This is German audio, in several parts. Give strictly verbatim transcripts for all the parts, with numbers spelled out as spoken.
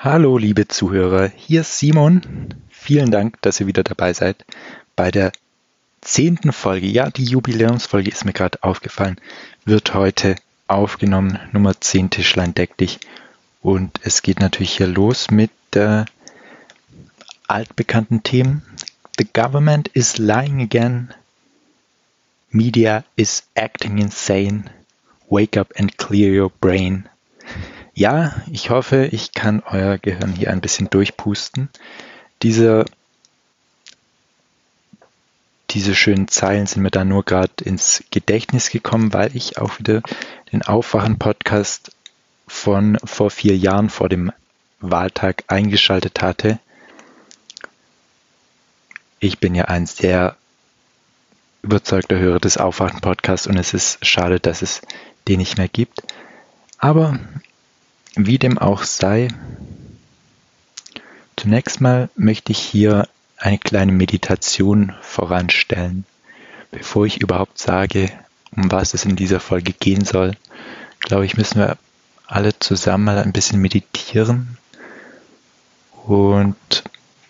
Hallo, liebe Zuhörer, hier ist Simon. Vielen Dank, dass ihr wieder dabei seid bei der zehnten Folge. Ja, die Jubiläumsfolge ist mir gerade aufgefallen, wird heute aufgenommen. Nummer zehn, Tischlein deck dich. Und es geht natürlich hier los mit äh, altbekannten Themen. The government is lying again. Media is acting insane. Wake up and clear your brain. Ja, ich hoffe, ich kann euer Gehirn hier ein bisschen durchpusten. Diese, diese schönen Zeilen sind mir da nur gerade ins Gedächtnis gekommen, weil ich auch wieder den Aufwachen-Podcast von vor vier Jahren vor dem Wahltag eingeschaltet hatte. Ich bin ja ein sehr überzeugter Hörer des Aufwachen-Podcasts und es ist schade, dass es den nicht mehr gibt. Aber wie dem auch sei, zunächst mal möchte ich hier eine kleine Meditation voranstellen. Bevor ich überhaupt sage, um was es in dieser Folge gehen soll, glaube ich, müssen wir alle zusammen mal ein bisschen meditieren. Und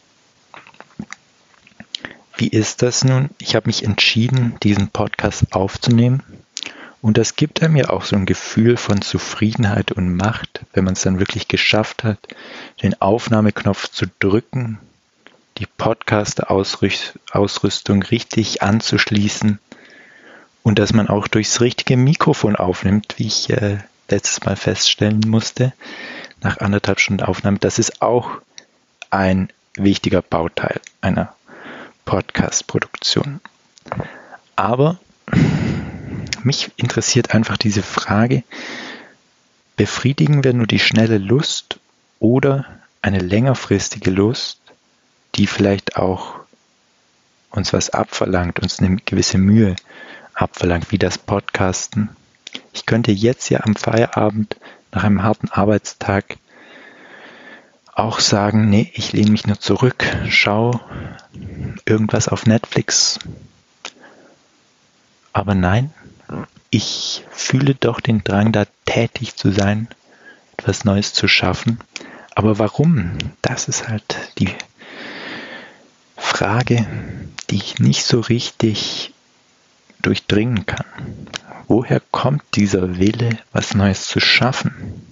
wie ist das nun? Ich habe mich entschieden, diesen Podcast aufzunehmen. Und das gibt einem ja auch so ein Gefühl von Zufriedenheit und Macht, wenn man es dann wirklich geschafft hat, den Aufnahmeknopf zu drücken, die Podcast-Ausrüstung richtig anzuschließen und dass man auch durchs richtige Mikrofon aufnimmt, wie ich äh, letztes Mal feststellen musste, nach anderthalb Stunden Aufnahme. Das ist auch ein wichtiger Bauteil einer Podcast-Produktion. Aber mich interessiert einfach diese Frage, befriedigen wir nur die schnelle Lust oder eine längerfristige Lust, die vielleicht auch uns was abverlangt, uns eine gewisse Mühe abverlangt, wie das Podcasten. Ich könnte jetzt ja am Feierabend nach einem harten Arbeitstag auch sagen, nee, ich lehne mich nur zurück, schau irgendwas auf Netflix. Aber nein, ich fühle doch den Drang, da tätig zu sein, etwas Neues zu schaffen. Aber warum? Das ist halt die Frage, die ich nicht so richtig durchdringen kann. Woher kommt dieser Wille, was Neues zu schaffen?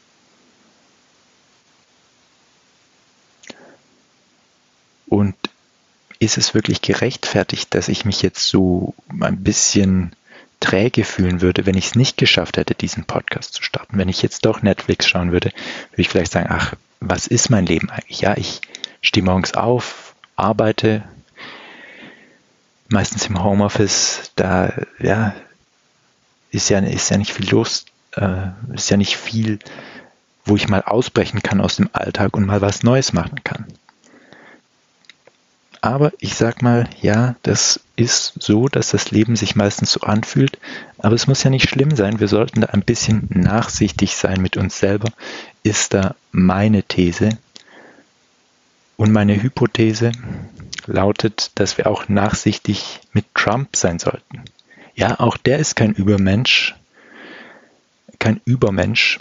Und ist es wirklich gerechtfertigt, dass ich mich jetzt so ein bisschen träge fühlen würde, wenn ich es nicht geschafft hätte, diesen Podcast zu starten? Wenn ich jetzt doch Netflix schauen würde, würde ich vielleicht sagen, ach, was ist mein Leben eigentlich? Ja, ich stehe morgens auf, arbeite, meistens im Homeoffice, da ja, ist ja, ist ja nicht viel los, äh, ist ja nicht viel, wo ich mal ausbrechen kann aus dem Alltag und mal was Neues machen kann. Aber ich sag mal, ja, das ist so, dass das Leben sich meistens so anfühlt, aber es muss ja nicht schlimm sein. Wir sollten da ein bisschen nachsichtig sein mit uns selber, ist da meine These. Und meine Hypothese lautet, dass wir auch nachsichtig mit Trump sein sollten. Ja, auch der ist kein Übermensch, kein Übermensch.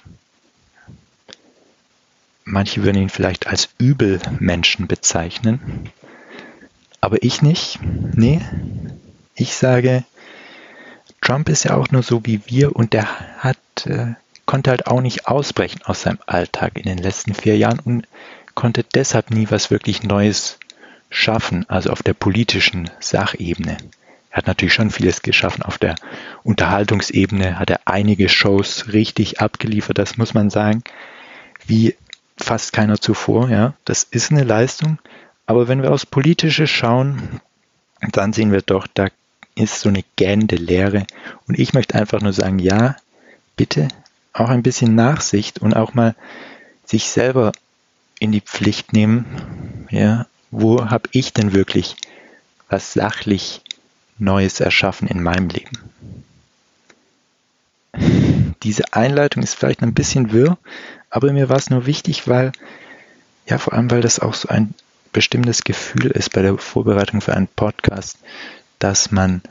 Manche würden ihn vielleicht als Übelmenschen bezeichnen. Aber ich nicht. Nee, ich sage, Trump ist ja auch nur so wie wir und der hat, äh, konnte halt auch nicht ausbrechen aus seinem Alltag in den letzten vier Jahren und konnte deshalb nie was wirklich Neues schaffen, also auf der politischen Sachebene. Er hat natürlich schon vieles geschaffen. Auf der Unterhaltungsebene hat er einige Shows richtig abgeliefert, das muss man sagen, wie fast keiner zuvor. Ja, das ist eine Leistung. Aber wenn wir aufs Politische schauen, dann sehen wir doch, da ist so eine gähnende Leere. Und ich möchte einfach nur sagen, ja, bitte auch ein bisschen Nachsicht und auch mal sich selber in die Pflicht nehmen. Ja, wo habe ich denn wirklich was sachlich Neues erschaffen in meinem Leben? Diese Einleitung ist vielleicht ein bisschen wirr, aber mir war es nur wichtig, weil, ja, vor allem, weil das auch so ein bestimmtes Gefühl ist bei der Vorbereitung für einen Podcast, dass man,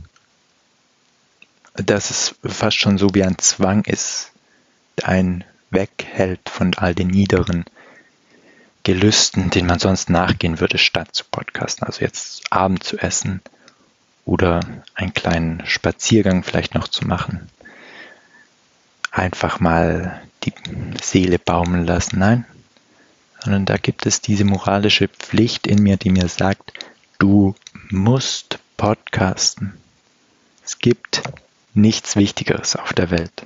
dass es fast schon so wie ein Zwang ist, ein weghält von all den niederen Gelüsten, denen man sonst nachgehen würde, statt zu podcasten. Also jetzt Abend zu essen oder einen kleinen Spaziergang vielleicht noch zu machen. Einfach mal die Seele baumeln lassen. Nein, sondern da gibt es diese moralische Pflicht in mir, die mir sagt, du musst podcasten. Es gibt nichts Wichtigeres auf der Welt.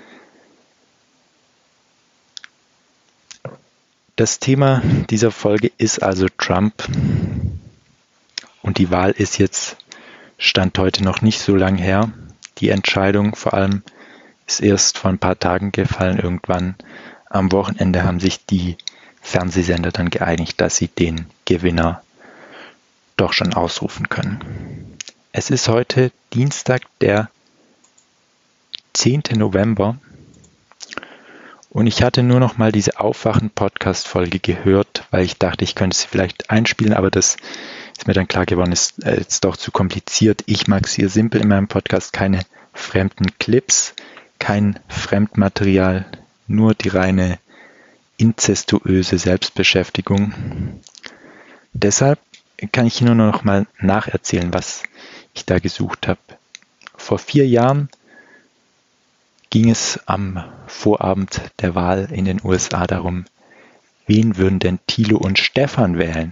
Das Thema dieser Folge ist also Trump. Und die Wahl ist jetzt, Stand heute noch nicht so lang her. Die Entscheidung vor allem ist erst vor ein paar Tagen gefallen. Irgendwann am Wochenende haben sich die Fernsehsender dann geeinigt, dass sie den Gewinner doch schon ausrufen können. Es ist heute Dienstag, der zehnten November. Und ich hatte nur noch mal diese Aufwachen-Podcast-Folge gehört, weil ich dachte, ich könnte sie vielleicht einspielen, aber das ist mir dann klar geworden, ist jetzt doch zu kompliziert. Ich mag es hier simpel in meinem Podcast, keine fremden Clips, kein Fremdmaterial, nur die reine inzestuöse Selbstbeschäftigung. Deshalb kann ich hier nur noch mal nacherzählen, was ich da gesucht habe. Vor vier Jahren ging es am Vorabend der Wahl in den U S A darum, wen würden denn Thilo und Stefan wählen?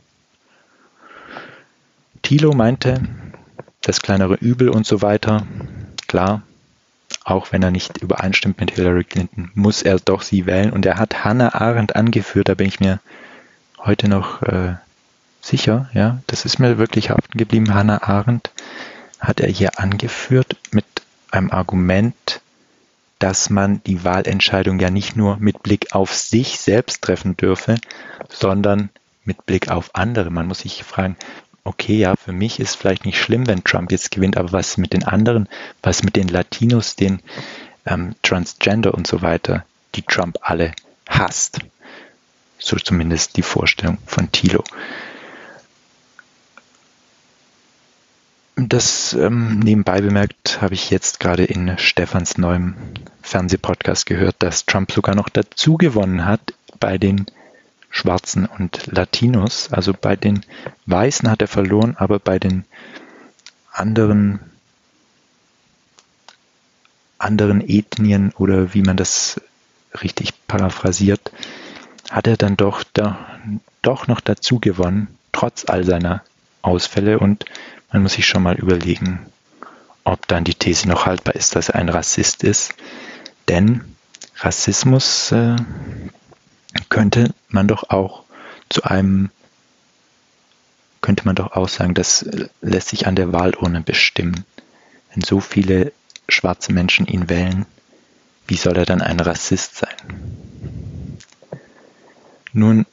Thilo meinte, das kleinere Übel und so weiter. Klar, auch wenn er nicht übereinstimmt mit Hillary Clinton, muss er doch sie wählen. Und er hat Hannah Arendt angeführt, da bin ich mir heute noch äh, sicher, ja, das ist mir wirklich haften geblieben. Hannah Arendt hat er hier angeführt mit einem Argument, dass man die Wahlentscheidung ja nicht nur mit Blick auf sich selbst treffen dürfe, sondern mit Blick auf andere. Man muss sich fragen, okay, ja, für mich ist vielleicht nicht schlimm, wenn Trump jetzt gewinnt, aber was mit den anderen, was mit den Latinos, den ähm, Transgender und so weiter, die Trump alle hasst. So zumindest die Vorstellung von Thilo. Das ähm, nebenbei bemerkt habe ich jetzt gerade in Stefans neuem Fernsehpodcast gehört, dass Trump sogar noch dazu gewonnen hat bei den Schwarzen und Latinos. Also bei den Weißen hat er verloren, aber bei den anderen, anderen Ethnien oder wie man das richtig paraphrasiert, hat er dann doch, da, doch noch dazu gewonnen, trotz all seiner Ausfälle. Und man muss sich schon mal überlegen, ob dann die These noch haltbar ist, dass er ein Rassist ist. Denn Rassismus äh, könnte man doch auch zu einem, könnte man doch auch sagen, das lässt sich an der Wahlurne bestimmen. Wenn so viele schwarze Menschen ihn wählen, wie soll er dann ein Rassist sein? Nun,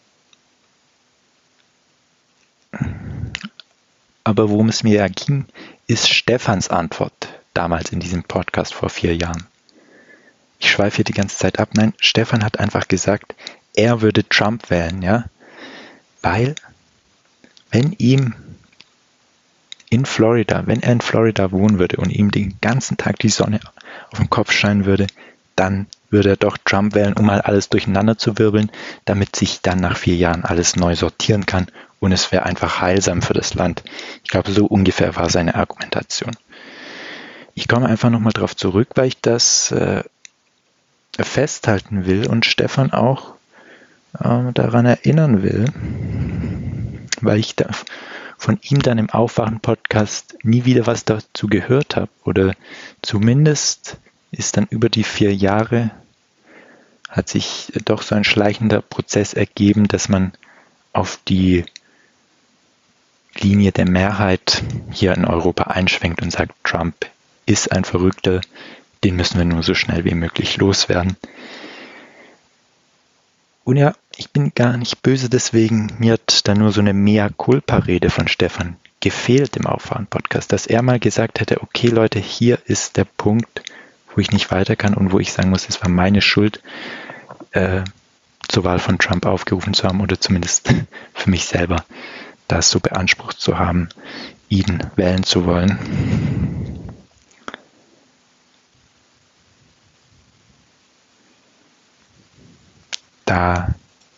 aber worum es mir ja ging, ist Stefans Antwort damals in diesem Podcast vor vier Jahren. Ich schweife hier die ganze Zeit ab. Nein, Stefan hat einfach gesagt, er würde Trump wählen, ja, weil wenn ihm in Florida, wenn er in Florida wohnen würde und ihm den ganzen Tag die Sonne auf den Kopf scheinen würde, dann würde er doch Trump wählen, um mal alles durcheinander zu wirbeln, damit sich dann nach vier Jahren alles neu sortieren kann und es wäre einfach heilsam für das Land. Ich glaube, so ungefähr war seine Argumentation. Ich komme einfach nochmal drauf zurück, weil ich das äh, festhalten will und Stefan auch äh, daran erinnern will, weil ich da von ihm dann im Aufwachen-Podcast nie wieder was dazu gehört habe oder zumindest ist dann über die vier Jahre hat sich doch so ein schleichender Prozess ergeben, dass man auf die Linie der Mehrheit hier in Europa einschwenkt und sagt, Trump ist ein Verrückter, den müssen wir nur so schnell wie möglich loswerden. Und ja, ich bin gar nicht böse deswegen, mir hat da nur so eine Mea-culpa-Rede von Stefan gefehlt im Aufwachen-Podcast, dass er mal gesagt hätte, okay Leute, hier ist der Punkt, wo ich nicht weiter kann und wo ich sagen muss, es war meine Schuld, äh, zur Wahl von Trump aufgerufen zu haben oder zumindest für mich selber das so beansprucht zu haben, ihn wählen zu wollen. da,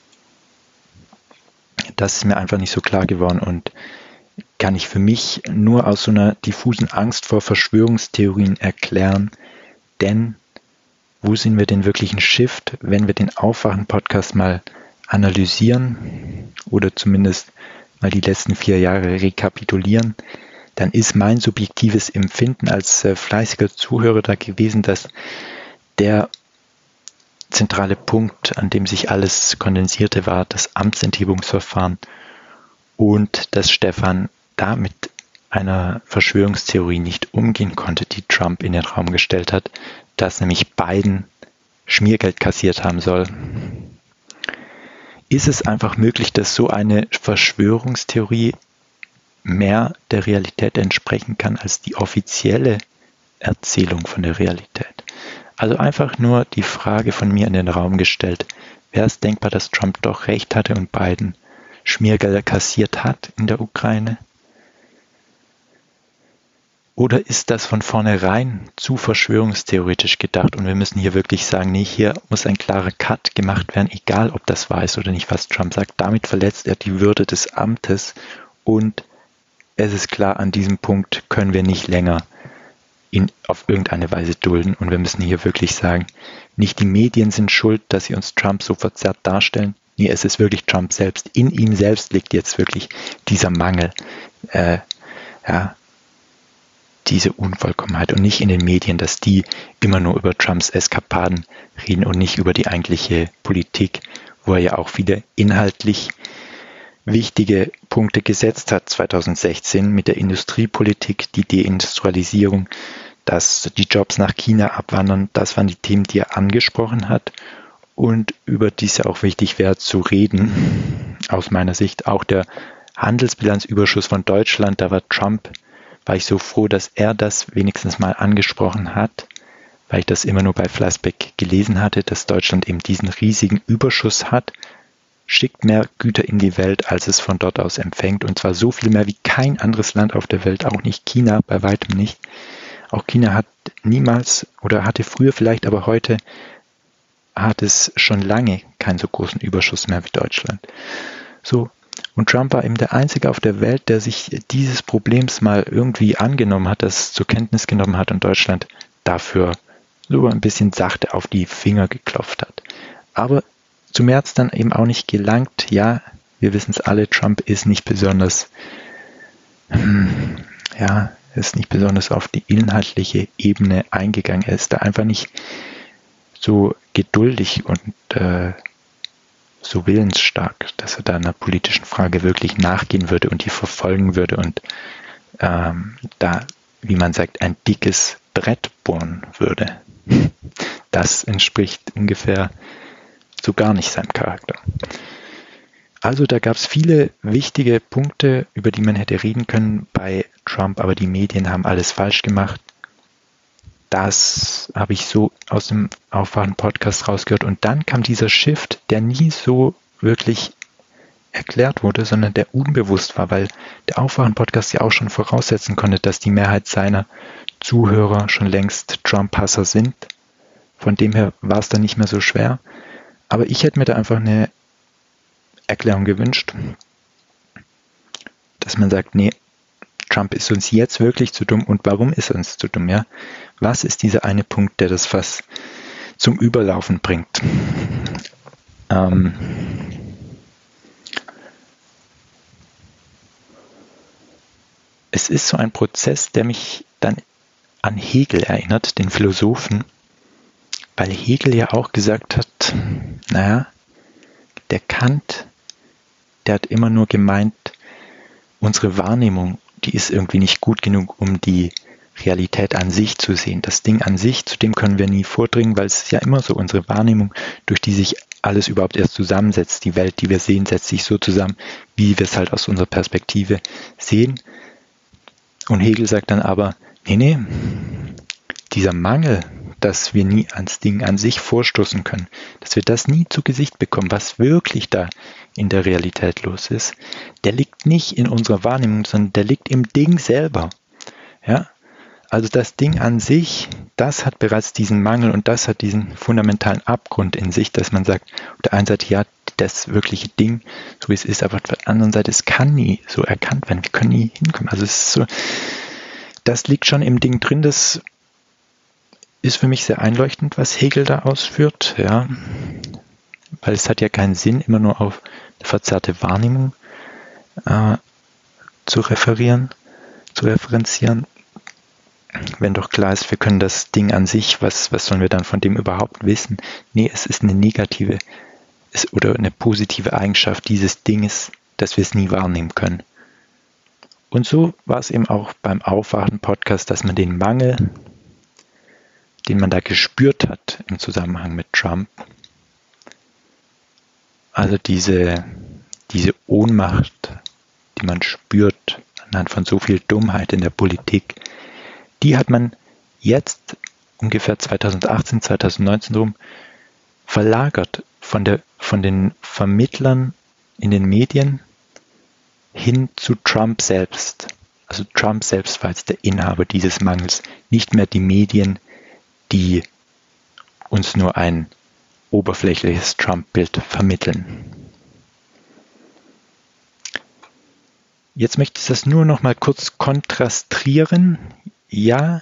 das ist mir einfach nicht so klar geworden und kann ich für mich nur aus so einer diffusen Angst vor Verschwörungstheorien erklären, denn wo sehen wir den wirklichen Shift, wenn wir den Aufwachen-Podcast mal analysieren oder zumindest mal die letzten vier Jahre rekapitulieren, dann ist mein subjektives Empfinden als äh, fleißiger Zuhörer da gewesen, dass der zentrale Punkt, an dem sich alles kondensierte, war das Amtsenthebungsverfahren und dass Stefan da mit einer Verschwörungstheorie nicht umgehen konnte, die Trump in den Raum gestellt hat, dass nämlich Biden Schmiergeld kassiert haben soll. Ist es einfach möglich, dass so eine Verschwörungstheorie mehr der Realität entsprechen kann als die offizielle Erzählung von der Realität? Also einfach nur die Frage von mir in den Raum gestellt, wäre es denkbar, dass Trump doch recht hatte und Biden Schmiergelder kassiert hat in der Ukraine? Oder ist das von vornherein zu verschwörungstheoretisch gedacht und wir müssen hier wirklich sagen, nee, hier muss ein klarer Cut gemacht werden, egal ob das wahr ist oder nicht, was Trump sagt. Damit verletzt er die Würde des Amtes und es ist klar, an diesem Punkt können wir nicht länger ihn auf irgendeine Weise dulden und wir müssen hier wirklich sagen, nicht die Medien sind schuld, dass sie uns Trump so verzerrt darstellen. Nee, es ist wirklich Trump selbst. In ihm selbst liegt jetzt wirklich dieser Mangel, äh, ja, diese Unvollkommenheit und nicht in den Medien, dass die immer nur über Trumps Eskapaden reden und nicht über die eigentliche Politik, wo er ja auch viele inhaltlich wichtige Punkte gesetzt hat zweitausendsechzehn mit der Industriepolitik, die Deindustrialisierung, dass die Jobs nach China abwandern. Das waren die Themen, die er angesprochen hat und über die es ja auch wichtig wäre zu reden. Aus meiner Sicht auch der Handelsbilanzüberschuss von Deutschland, da war Trump, war ich so froh, dass er das wenigstens mal angesprochen hat, weil ich das immer nur bei Flassbeck gelesen hatte, dass Deutschland eben diesen riesigen Überschuss hat, schickt mehr Güter in die Welt, als es von dort aus empfängt, und zwar so viel mehr wie kein anderes Land auf der Welt, auch nicht China, bei weitem nicht. Auch China hat niemals oder hatte früher vielleicht, aber heute hat es schon lange keinen so großen Überschuss mehr wie Deutschland. So. Und Trump war eben der Einzige auf der Welt, der sich dieses Problems mal irgendwie angenommen hat, das zur Kenntnis genommen hat und Deutschland dafür so ein bisschen sachte auf die Finger geklopft hat. Aber zum März dann eben auch nicht gelangt. Ja, wir wissen es alle, Trump ist nicht besonders, hm, ja, ist nicht besonders auf die inhaltliche Ebene eingegangen. Er ist da einfach nicht so geduldig und äh, so willensstark, dass er da einer politischen Frage wirklich nachgehen würde und die verfolgen würde und ähm, da, wie man sagt, ein dickes Brett bohren würde. Das entspricht ungefähr so gar nicht seinem Charakter. Also da gab es viele wichtige Punkte, über die man hätte reden können bei Trump, aber die Medien haben alles falsch gemacht. Das habe ich so aus dem Aufwachen-Podcast rausgehört. Und dann kam dieser Shift, der nie so wirklich erklärt wurde, sondern der unbewusst war, weil der Aufwachen-Podcast ja auch schon voraussetzen konnte, dass die Mehrheit seiner Zuhörer schon längst Trump-Hasser sind. Von dem her war es dann nicht mehr so schwer. Aber ich hätte mir da einfach eine Erklärung gewünscht, dass man sagt, nee, Trump ist uns jetzt wirklich zu dumm. Und warum ist er uns zu dumm? Ja? Was ist dieser eine Punkt, der das Fass zum Überlaufen bringt? Ähm es ist so ein Prozess, der mich dann an Hegel erinnert, den Philosophen, weil Hegel ja auch gesagt hat, naja, der Kant, der hat immer nur gemeint, unsere Wahrnehmung, die ist irgendwie nicht gut genug, um die Realität an sich zu sehen. Das Ding an sich, zu dem können wir nie vordringen, weil es ist ja immer so unsere Wahrnehmung, durch die sich alles überhaupt erst zusammensetzt. Die Welt, die wir sehen, setzt sich so zusammen, wie wir es halt aus unserer Perspektive sehen. Und Hegel sagt dann aber, nee, nee, dieser Mangel, dass wir nie ans Ding an sich vorstoßen können, dass wir das nie zu Gesicht bekommen, was wirklich da in der Realität los ist, der liegt nicht in unserer Wahrnehmung, sondern der liegt im Ding selber. Ja? Also das Ding an sich, das hat bereits diesen Mangel und das hat diesen fundamentalen Abgrund in sich, dass man sagt, auf der einen Seite, ja, das wirkliche Ding, so wie es ist, aber auf der anderen Seite, es kann nie so erkannt werden, wir können nie hinkommen. Also es ist so, das liegt schon im Ding drin, das ist für mich sehr einleuchtend, was Hegel da ausführt, ja, weil es hat ja keinen Sinn, immer nur auf eine verzerrte Wahrnehmung äh, zu referieren, zu referenzieren, wenn doch klar ist, wir können das Ding an sich, was, was sollen wir dann von dem überhaupt wissen? Nee, es ist eine negative es, oder eine positive Eigenschaft dieses Dinges, dass wir es nie wahrnehmen können. Und so war es eben auch beim Aufwachen-Podcast, dass man den Mangel, den man da gespürt hat im Zusammenhang mit Trump, also diese, diese Ohnmacht, die man spürt anhand von so viel Dummheit in der Politik, die hat man jetzt ungefähr zweitausendachtzehn, zweitausendneunzehn rum verlagert von, der, von den Vermittlern in den Medien hin zu Trump selbst. Also Trump selbst war jetzt der Inhaber dieses Mangels, nicht mehr die Medien, die uns nur ein oberflächliches Trump-Bild vermitteln. Jetzt möchte ich das nur noch mal kurz kontrastieren. Ja,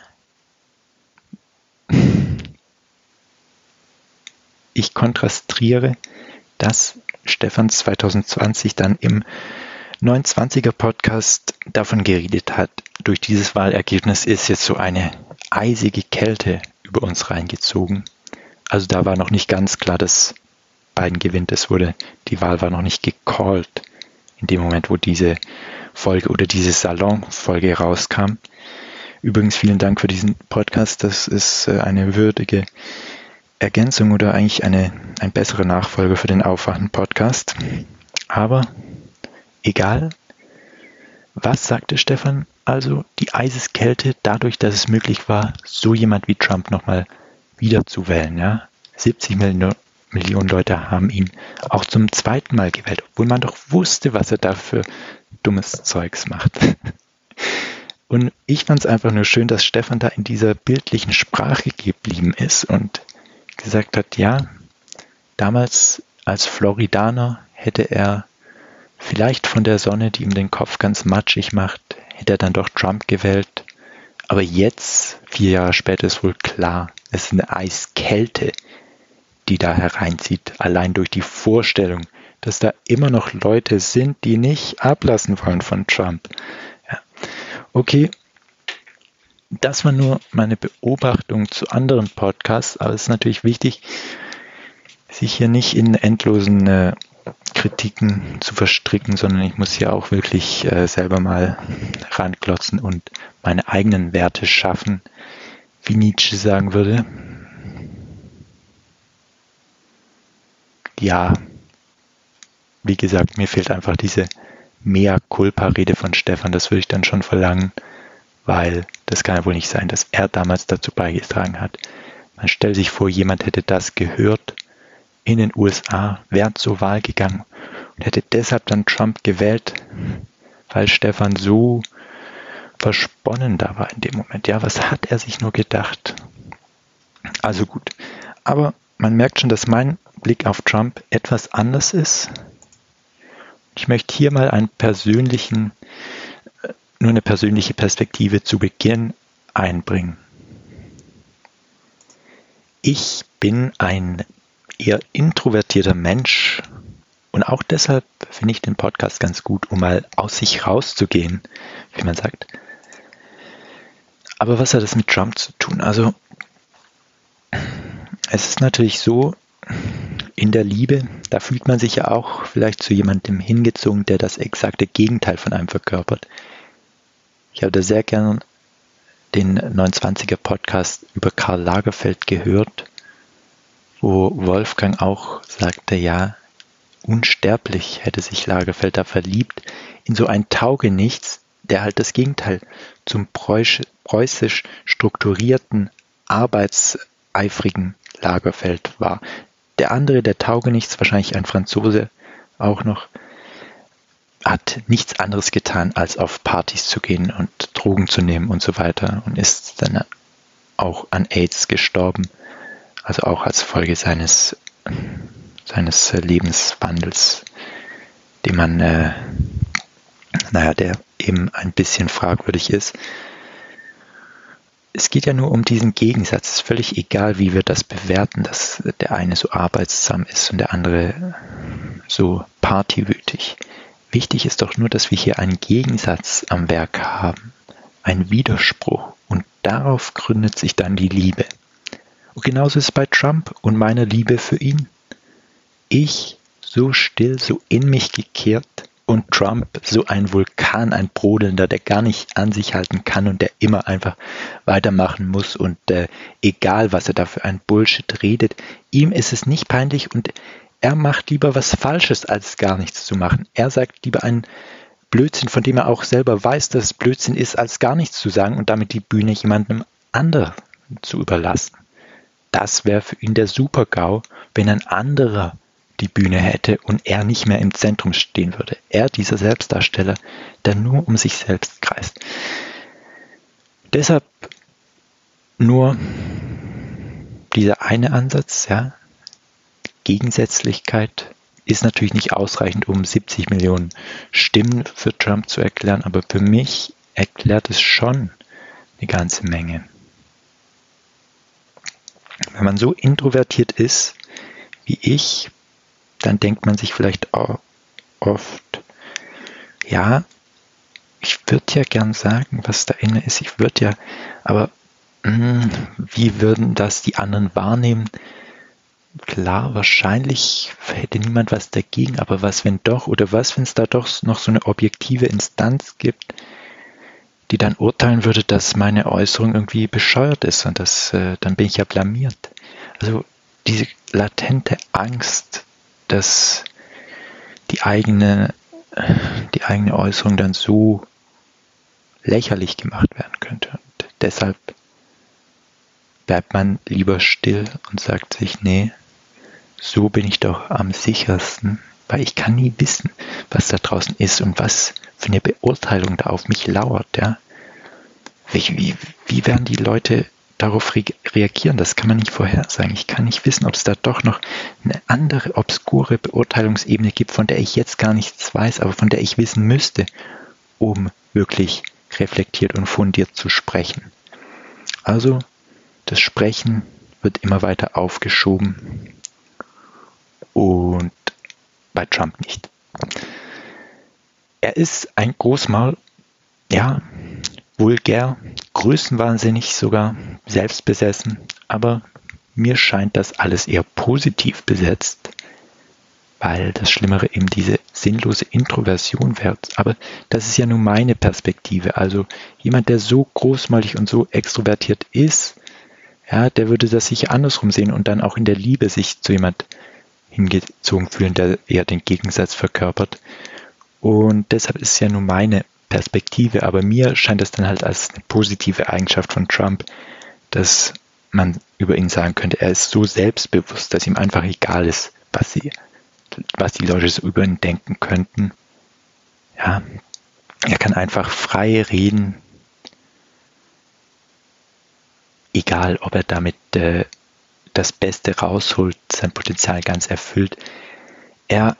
ich kontrastiere, dass Stefan zwanzig zwanzig dann im neunundzwanziger Podcast davon geredet hat, durch dieses Wahlergebnis ist jetzt so eine eisige Kälte über uns reingezogen. Also da war noch nicht ganz klar, dass Biden gewinnt. Es wurde, die Wahl war noch nicht gecallt in dem Moment, wo diese Folge oder diese Salon-Folge rauskam. Übrigens vielen Dank für diesen Podcast. Das ist eine würdige Ergänzung oder eigentlich eine ein bessere Nachfolger für den Aufwachen-Podcast. Aber egal, was sagte Stefan? Also die Eiseskälte dadurch, dass es möglich war, so jemand wie Trump nochmal wieder zu wählen. Ja? siebzig Millionen Leute haben ihn auch zum zweiten Mal gewählt, obwohl man doch wusste, was er da für dummes Zeugs macht. Und ich fand es einfach nur schön, dass Stefan da in dieser bildlichen Sprache geblieben ist und gesagt hat, ja, damals als Floridaner hätte er vielleicht von der Sonne, die ihm den Kopf ganz matschig macht, hätte er dann doch Trump gewählt. Aber jetzt, vier Jahre später, ist wohl klar, es ist eine Eiskälte, die da hereinzieht, allein durch die Vorstellung, dass da immer noch Leute sind, die nicht ablassen wollen von Trump. Ja. Okay, das war nur meine Beobachtung zu anderen Podcasts, aber es ist natürlich wichtig, sich hier nicht in endlosen äh, Kritiken zu verstricken, sondern ich muss hier auch wirklich äh, selber mal ranklotzen und meine eigenen Werte schaffen, wie Nietzsche sagen würde. Ja, wie gesagt, mir fehlt einfach diese Mea Culpa-Rede von Stefan, das würde ich dann schon verlangen, weil das kann ja wohl nicht sein, dass er damals dazu beigetragen hat. Man stellt sich vor, jemand hätte das gehört in den U S A, wäre zur Wahl gegangen und hätte deshalb dann Trump gewählt, weil Stefan so versponnen da war in dem Moment. Ja, was hat er sich nur gedacht? Also gut, aber man merkt schon, dass mein Blick auf Trump etwas anders ist. Ich möchte hier mal einen persönlichen, nur eine persönliche Perspektive zu Beginn einbringen. Ich bin ein eher introvertierter Mensch und auch deshalb finde ich den Podcast ganz gut, um mal aus sich rauszugehen, wie man sagt. Aber was hat das mit Trump zu tun? Also es ist natürlich so, in der Liebe, da fühlt man sich ja auch vielleicht zu jemandem hingezogen, der das exakte Gegenteil von einem verkörpert. Ich habe da sehr gern den neunundzwanziger Podcast über Karl Lagerfeld gehört, wo Wolfgang auch sagte, ja, unsterblich hätte sich Lagerfeld da verliebt in so ein Taugenichts, der halt das Gegenteil zum preußisch strukturierten, arbeitseifrigen Lagerfeld war. Der andere, der Taugenichts, wahrscheinlich ein Franzose auch noch, hat nichts anderes getan, als auf Partys zu gehen und Drogen zu nehmen und so weiter und ist dann auch an AIDS gestorben, also auch als Folge seines, seines Lebenswandels, den man, äh, naja, der eben ein bisschen fragwürdig ist. Es geht ja nur um diesen Gegensatz. Es ist völlig egal, wie wir das bewerten, dass der eine so arbeitsam ist und der andere so partywütig. Wichtig ist doch nur, dass wir hier einen Gegensatz am Werk haben, einen Widerspruch, und darauf gründet sich dann die Liebe. Und genauso ist es bei Trump und meiner Liebe für ihn. Ich so still, so in mich gekehrt, und Trump so ein Vulkan, ein Brodelnder, der gar nicht an sich halten kann und der immer einfach weitermachen muss und äh, egal, was er da für ein Bullshit redet, ihm ist es nicht peinlich und er macht lieber was Falsches, als gar nichts zu machen. Er sagt lieber einen Blödsinn, von dem er auch selber weiß, dass es Blödsinn ist, als gar nichts zu sagen und damit die Bühne jemandem anderen zu überlassen. Das wäre für ihn der Super-GAU, wenn ein anderer die Bühne hätte und er nicht mehr im Zentrum stehen würde. Er, dieser Selbstdarsteller, der nur um sich selbst kreist. Deshalb nur dieser eine Ansatz, ja, Gegensätzlichkeit ist natürlich nicht ausreichend, um siebzig Millionen Stimmen für Trump zu erklären, aber für mich erklärt es schon eine ganze Menge. Wenn man so introvertiert ist wie ich, dann denkt man sich vielleicht auch oft, ja, ich würde ja gern sagen, was da inne ist, ich würde ja, aber mh, wie würden das die anderen wahrnehmen? Klar, wahrscheinlich hätte niemand was dagegen, aber was, wenn doch, oder was, wenn es da doch noch so eine objektive Instanz gibt, die dann urteilen würde, dass meine Äußerung irgendwie bescheuert ist und das, äh, dann bin ich ja blamiert. Also diese latente Angst, dass die eigene, die eigene Äußerung dann so lächerlich gemacht werden könnte. Und deshalb bleibt man lieber still und sagt sich, nee, so bin ich doch am sichersten, weil ich kann nie wissen, was da draußen ist und was für eine Beurteilung da auf mich lauert. Ja? Wie, wie, wie werden die Leute darauf re- reagieren? Das kann man nicht vorhersagen. Ich kann nicht wissen, ob es da doch noch eine andere obskure Beurteilungsebene gibt, von der ich jetzt gar nichts weiß, aber von der ich wissen müsste, um wirklich reflektiert und fundiert zu sprechen. Also das Sprechen wird immer weiter aufgeschoben und bei Trump nicht. Er ist ein Großmaul, ja, vulgär, größenwahnsinnig, sogar selbstbesessen, aber mir scheint das alles eher positiv besetzt, weil das Schlimmere eben diese sinnlose Introversion wäre. Aber das ist ja nur meine Perspektive. Also jemand, der so großmäulig und so extrovertiert ist, ja, der würde das sicher andersrum sehen und dann auch in der Liebe sich zu jemand hingezogen fühlen, der eher den Gegensatz verkörpert. Und deshalb ist es ja nur meine Perspektive, aber mir scheint es dann halt als eine positive Eigenschaft von Trump, dass man über ihn sagen könnte, er ist so selbstbewusst, dass ihm einfach egal ist, was sie, was die Leute so über ihn denken könnten. Ja, er kann einfach frei reden, egal ob er damit äh, das Beste rausholt, sein Potenzial ganz erfüllt. Er,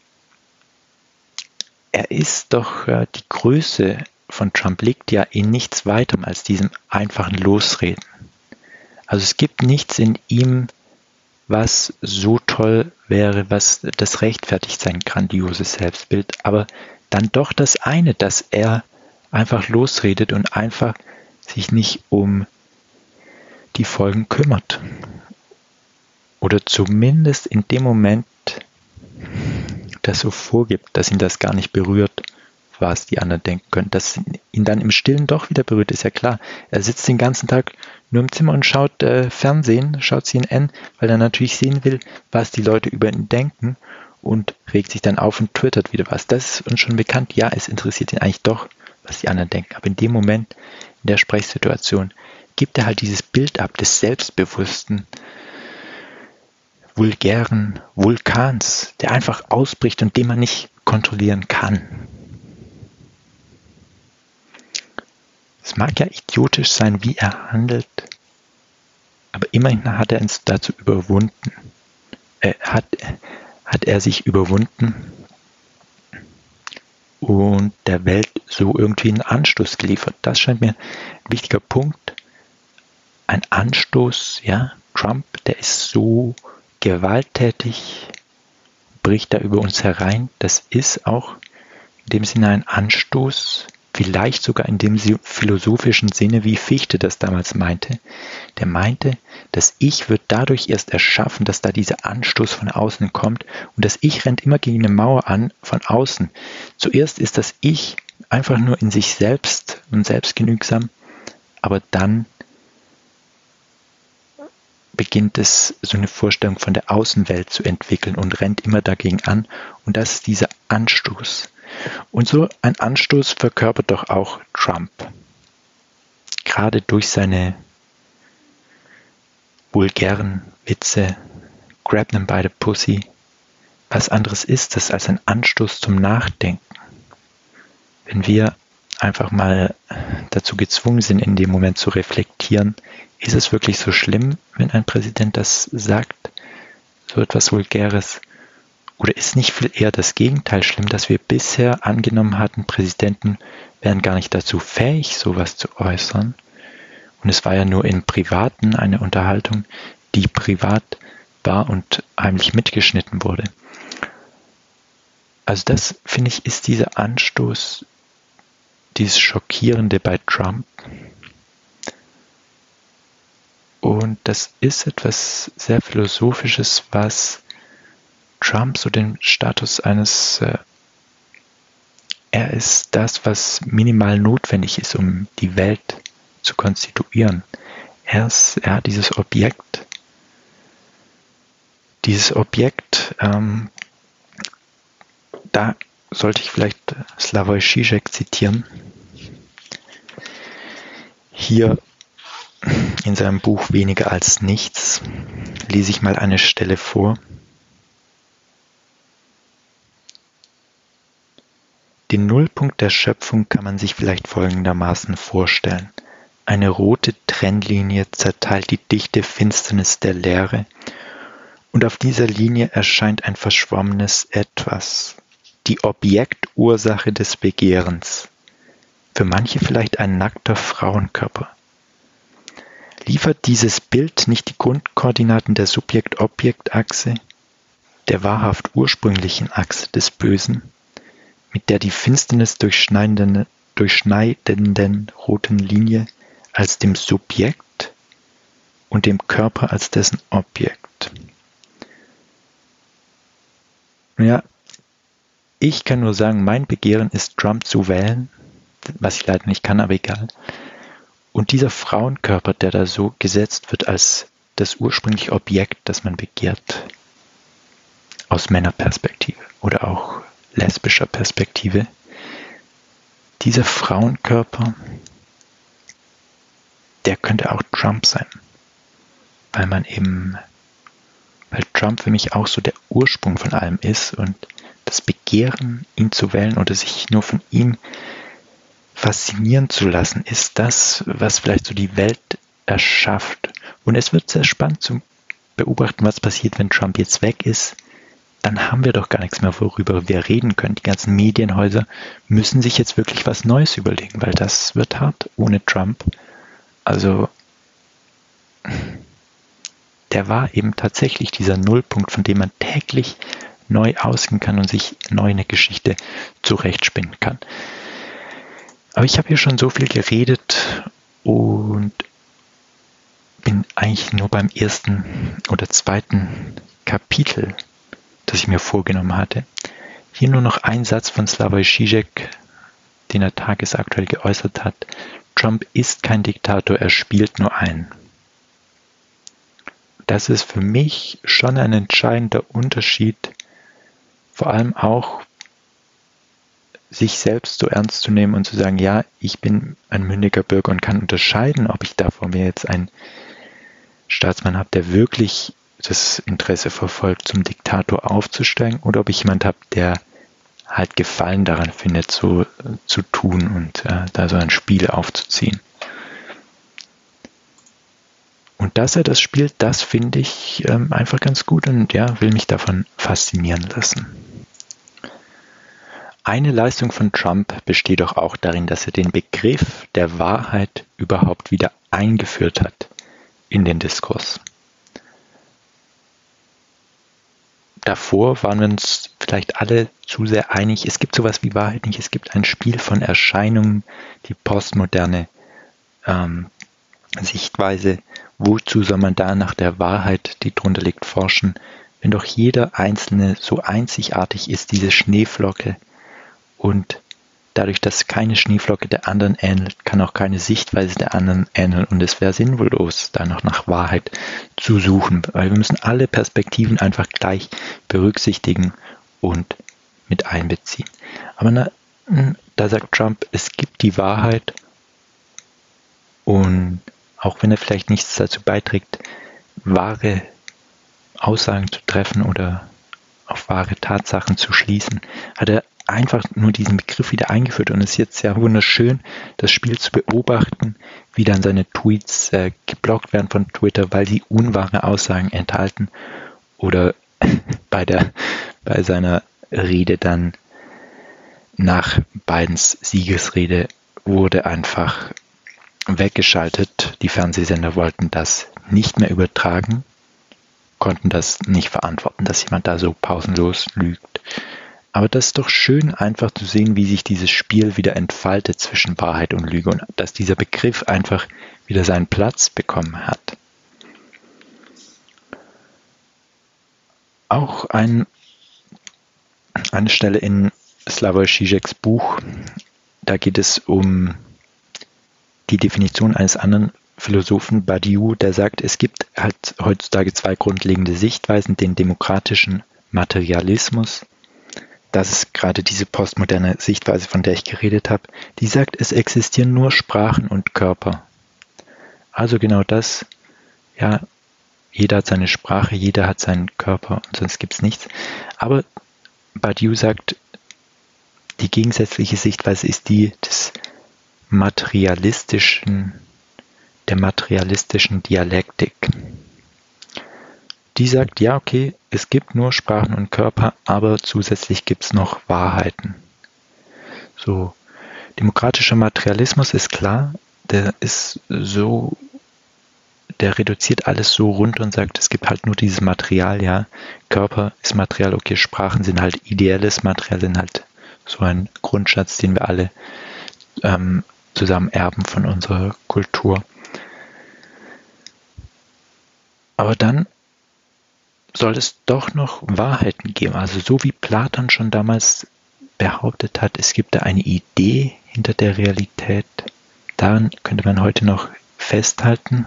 er ist doch, äh, die Größe von Trump liegt ja in nichts weiterem als diesem einfachen Losreden. Also es gibt nichts in ihm, was so toll wäre, was das rechtfertigt sein grandioses Selbstbild, aber dann doch das eine, dass er einfach losredet und einfach sich nicht um die Folgen kümmert. Oder zumindest in dem Moment das so vorgibt, dass ihn das gar nicht berührt, was die anderen denken können. Dass ihn dann im Stillen doch wieder berührt, ist ja klar. Er sitzt den ganzen Tag nur im Zimmer und schaut äh, Fernsehen, schaut C N N, weil er natürlich sehen will, was die Leute über ihn denken und regt sich dann auf und twittert wieder was. Das ist uns schon bekannt. Ja, es interessiert ihn eigentlich doch, was die anderen denken. Aber in dem Moment, in der Sprechsituation, gibt er halt dieses Bild ab des Selbstbewussten, vulgären Vulkans, der einfach ausbricht und den man nicht kontrollieren kann. Es mag ja idiotisch sein, wie er handelt, aber immerhin hat er uns dazu überwunden. Äh, hat, hat er sich überwunden und der Welt so irgendwie einen Anstoß geliefert. Das scheint mir ein wichtiger Punkt. Ein Anstoß, ja, Trump, der ist so gewalttätig, bricht da über uns herein. Das ist auch in dem Sinne ein Anstoß, vielleicht sogar in dem philosophischen Sinne, wie Fichte das damals meinte. Der meinte, das Ich wird dadurch erst erschaffen, dass da dieser Anstoß von außen kommt und das Ich rennt immer gegen eine Mauer an von außen. Zuerst ist das Ich einfach nur in sich selbst und selbstgenügsam, aber dann beginnt es, so eine Vorstellung von der Außenwelt zu entwickeln und rennt immer dagegen an. Und das ist dieser Anstoß. Und so ein Anstoß verkörpert doch auch Trump. Gerade durch seine vulgären Witze, grab them by the pussy. Was anderes ist das als ein Anstoß zum Nachdenken? Wenn wir einfach mal dazu gezwungen sind, in dem Moment zu reflektieren, ist es wirklich so schlimm, wenn ein Präsident das sagt, so etwas Vulgäres? Oder ist nicht viel eher das Gegenteil schlimm, dass wir bisher angenommen hatten, Präsidenten wären gar nicht dazu fähig, sowas zu äußern? Und es war ja nur im Privaten eine Unterhaltung, die privat war und heimlich mitgeschnitten wurde. Also das, finde ich, ist dieser Anstoß, dieses Schockierende bei Trump. Und das ist etwas sehr Philosophisches, was Trump so den Status eines, äh, er ist das, was minimal notwendig ist, um die Welt zu konstituieren. Er, ist, er hat dieses Objekt, dieses Objekt, ähm, da sollte ich vielleicht Slavoj Žižek zitieren. Hier in seinem Buch Weniger als nichts lese ich mal eine Stelle vor. Den Nullpunkt der Schöpfung kann man sich vielleicht folgendermaßen vorstellen. Eine rote Trennlinie zerteilt die dichte Finsternis der Leere und auf dieser Linie erscheint ein verschwommenes Etwas, die Objektursache des Begehrens, für manche vielleicht ein nackter Frauenkörper. Liefert dieses Bild nicht die Grundkoordinaten der Subjekt-Objekt-Achse, der wahrhaft ursprünglichen Achse des Bösen, mit der die Finsternis durchschneidenden, durchschneidenden roten Linie als dem Subjekt und dem Körper als dessen Objekt? Ja, ich kann nur sagen, mein Begehren ist, Trump zu wählen, was ich leider nicht kann, aber egal. Und dieser Frauenkörper, der da so gesetzt wird als das ursprüngliche Objekt, das man begehrt, aus Männerperspektive oder auch lesbischer Perspektive, dieser Frauenkörper, der könnte auch Trump sein, weil man eben, weil Trump für mich auch so der Ursprung von allem ist und das Begehren, ihn zu wählen oder sich nur von ihm faszinieren zu lassen, ist das, was vielleicht so die Welt erschafft. Und es wird sehr spannend zu beobachten, was passiert, wenn Trump jetzt weg ist. Dann haben wir doch gar nichts mehr, worüber wir reden können. Die ganzen Medienhäuser müssen sich jetzt wirklich was Neues überlegen, weil das wird hart ohne Trump. Also der war eben tatsächlich dieser Nullpunkt, von dem man täglich neu ausgehen kann und sich neu eine Geschichte zurechtspinnen kann. Aber ich habe hier schon so viel geredet und bin eigentlich nur beim ersten oder zweiten Kapitel, das ich mir vorgenommen hatte. Hier nur noch ein Satz von Slavoj Žižek, den er tagesaktuell geäußert hat. Trump ist kein Diktator, er spielt nur ein. Das ist für mich schon ein entscheidender Unterschied, vor allem auch sich selbst so ernst zu nehmen und zu sagen, ja, ich bin ein mündiger Bürger und kann unterscheiden, ob ich da vor mir jetzt einen Staatsmann habe, der wirklich das Interesse verfolgt, zum Diktator aufzusteigen, oder ob ich jemand habe, der halt Gefallen daran findet, so äh, zu tun und äh, da so ein Spiel aufzuziehen. Und dass er das spielt, das finde ich ähm, einfach ganz gut und ja, will mich davon faszinieren lassen. Eine Leistung von Trump besteht doch auch darin, dass er den Begriff der Wahrheit überhaupt wieder eingeführt hat in den Diskurs. Davor waren wir uns vielleicht alle zu sehr einig, es gibt sowas wie Wahrheit nicht, es gibt ein Spiel von Erscheinungen, die postmoderne ähm, Sichtweise. Wozu soll man da nach der Wahrheit, die drunter liegt, forschen, wenn doch jeder Einzelne so einzigartig ist, diese Schneeflocke, und dadurch, dass keine Schneeflocke der anderen ähnelt, kann auch keine Sichtweise der anderen ähneln und es wäre sinnlos, da noch nach Wahrheit zu suchen, weil wir müssen alle Perspektiven einfach gleich berücksichtigen und mit einbeziehen. Aber na, da sagt Trump, es gibt die Wahrheit und auch wenn er vielleicht nichts dazu beiträgt, wahre Aussagen zu treffen oder auf wahre Tatsachen zu schließen, hat er einfach nur diesen Begriff wieder eingeführt und es ist jetzt ja wunderschön, das Spiel zu beobachten, wie dann seine Tweets äh, geblockt werden von Twitter, weil sie unwahre Aussagen enthalten, oder bei der bei seiner Rede dann nach Bidens Siegesrede wurde einfach weggeschaltet. Die Fernsehsender wollten das nicht mehr übertragen, konnten das nicht verantworten, dass jemand da so pausenlos lügt. Aber das ist doch schön, einfach zu sehen, wie sich dieses Spiel wieder entfaltet zwischen Wahrheit und Lüge und dass dieser Begriff einfach wieder seinen Platz bekommen hat. Auch ein, eine Stelle in Slavoj Žižeks Buch, da geht es um die Definition eines anderen Philosophen, Badiou, der sagt, es gibt halt heutzutage zwei grundlegende Sichtweisen, den demokratischen Materialismus. Das ist gerade diese postmoderne Sichtweise, von der ich geredet habe, die sagt, es existieren nur Sprachen und Körper. Also genau das, ja, jeder hat seine Sprache, jeder hat seinen Körper und sonst gibt es nichts. Aber Badiou sagt, die gegensätzliche Sichtweise ist die des materialistischen, der materialistischen Dialektik. Die sagt, ja, okay, es gibt nur Sprachen und Körper, aber zusätzlich gibt es noch Wahrheiten. So, demokratischer Materialismus ist klar, der ist so, der reduziert alles so runter und sagt, es gibt halt nur dieses Material, ja, Körper ist Material, okay, Sprachen sind halt ideelles Material, sind halt so ein Grundschatz, den wir alle ähm, zusammen erben von unserer Kultur. Aber dann soll es doch noch Wahrheiten geben. Also so wie Platon schon damals behauptet hat, es gibt da eine Idee hinter der Realität. Daran könnte man heute noch festhalten.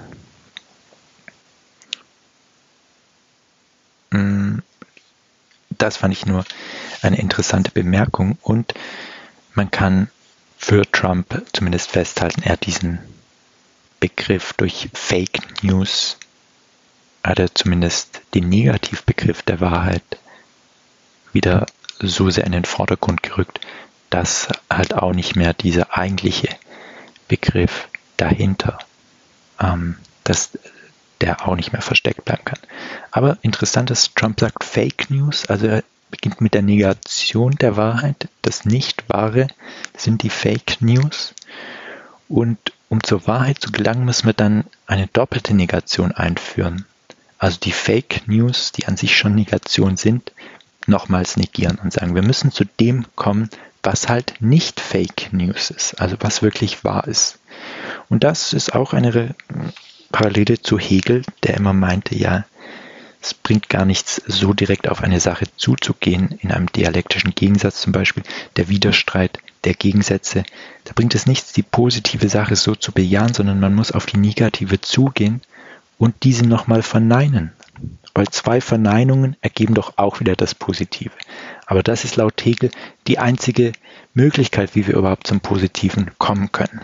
Das fand ich nur eine interessante Bemerkung und man kann für Trump zumindest festhalten, er hat diesen Begriff durch Fake News, hat er zumindest den Negativbegriff der Wahrheit wieder so sehr in den Vordergrund gerückt, dass halt auch nicht mehr dieser eigentliche Begriff dahinter, ähm, dass der auch nicht mehr versteckt bleiben kann. Aber interessant ist, Trump sagt Fake News, also er beginnt mit der Negation der Wahrheit. Das Nicht-Wahre sind die Fake News. Und um zur Wahrheit zu gelangen, müssen wir dann eine doppelte Negation einführen. Also die Fake News, die an sich schon Negation sind, nochmals negieren und sagen, wir müssen zu dem kommen, was halt nicht Fake News ist, also was wirklich wahr ist. Und das ist auch eine Re- Parallele zu Hegel, der immer meinte, ja, es bringt gar nichts, so direkt auf eine Sache zuzugehen, in einem dialektischen Gegensatz zum Beispiel, der Widerstreit der Gegensätze. Da bringt es nichts, die positive Sache so zu bejahen, sondern man muss auf die negative zugehen und diese nochmal verneinen. Weil zwei Verneinungen ergeben doch auch wieder das Positive. Aber das ist laut Hegel die einzige Möglichkeit, wie wir überhaupt zum Positiven kommen können.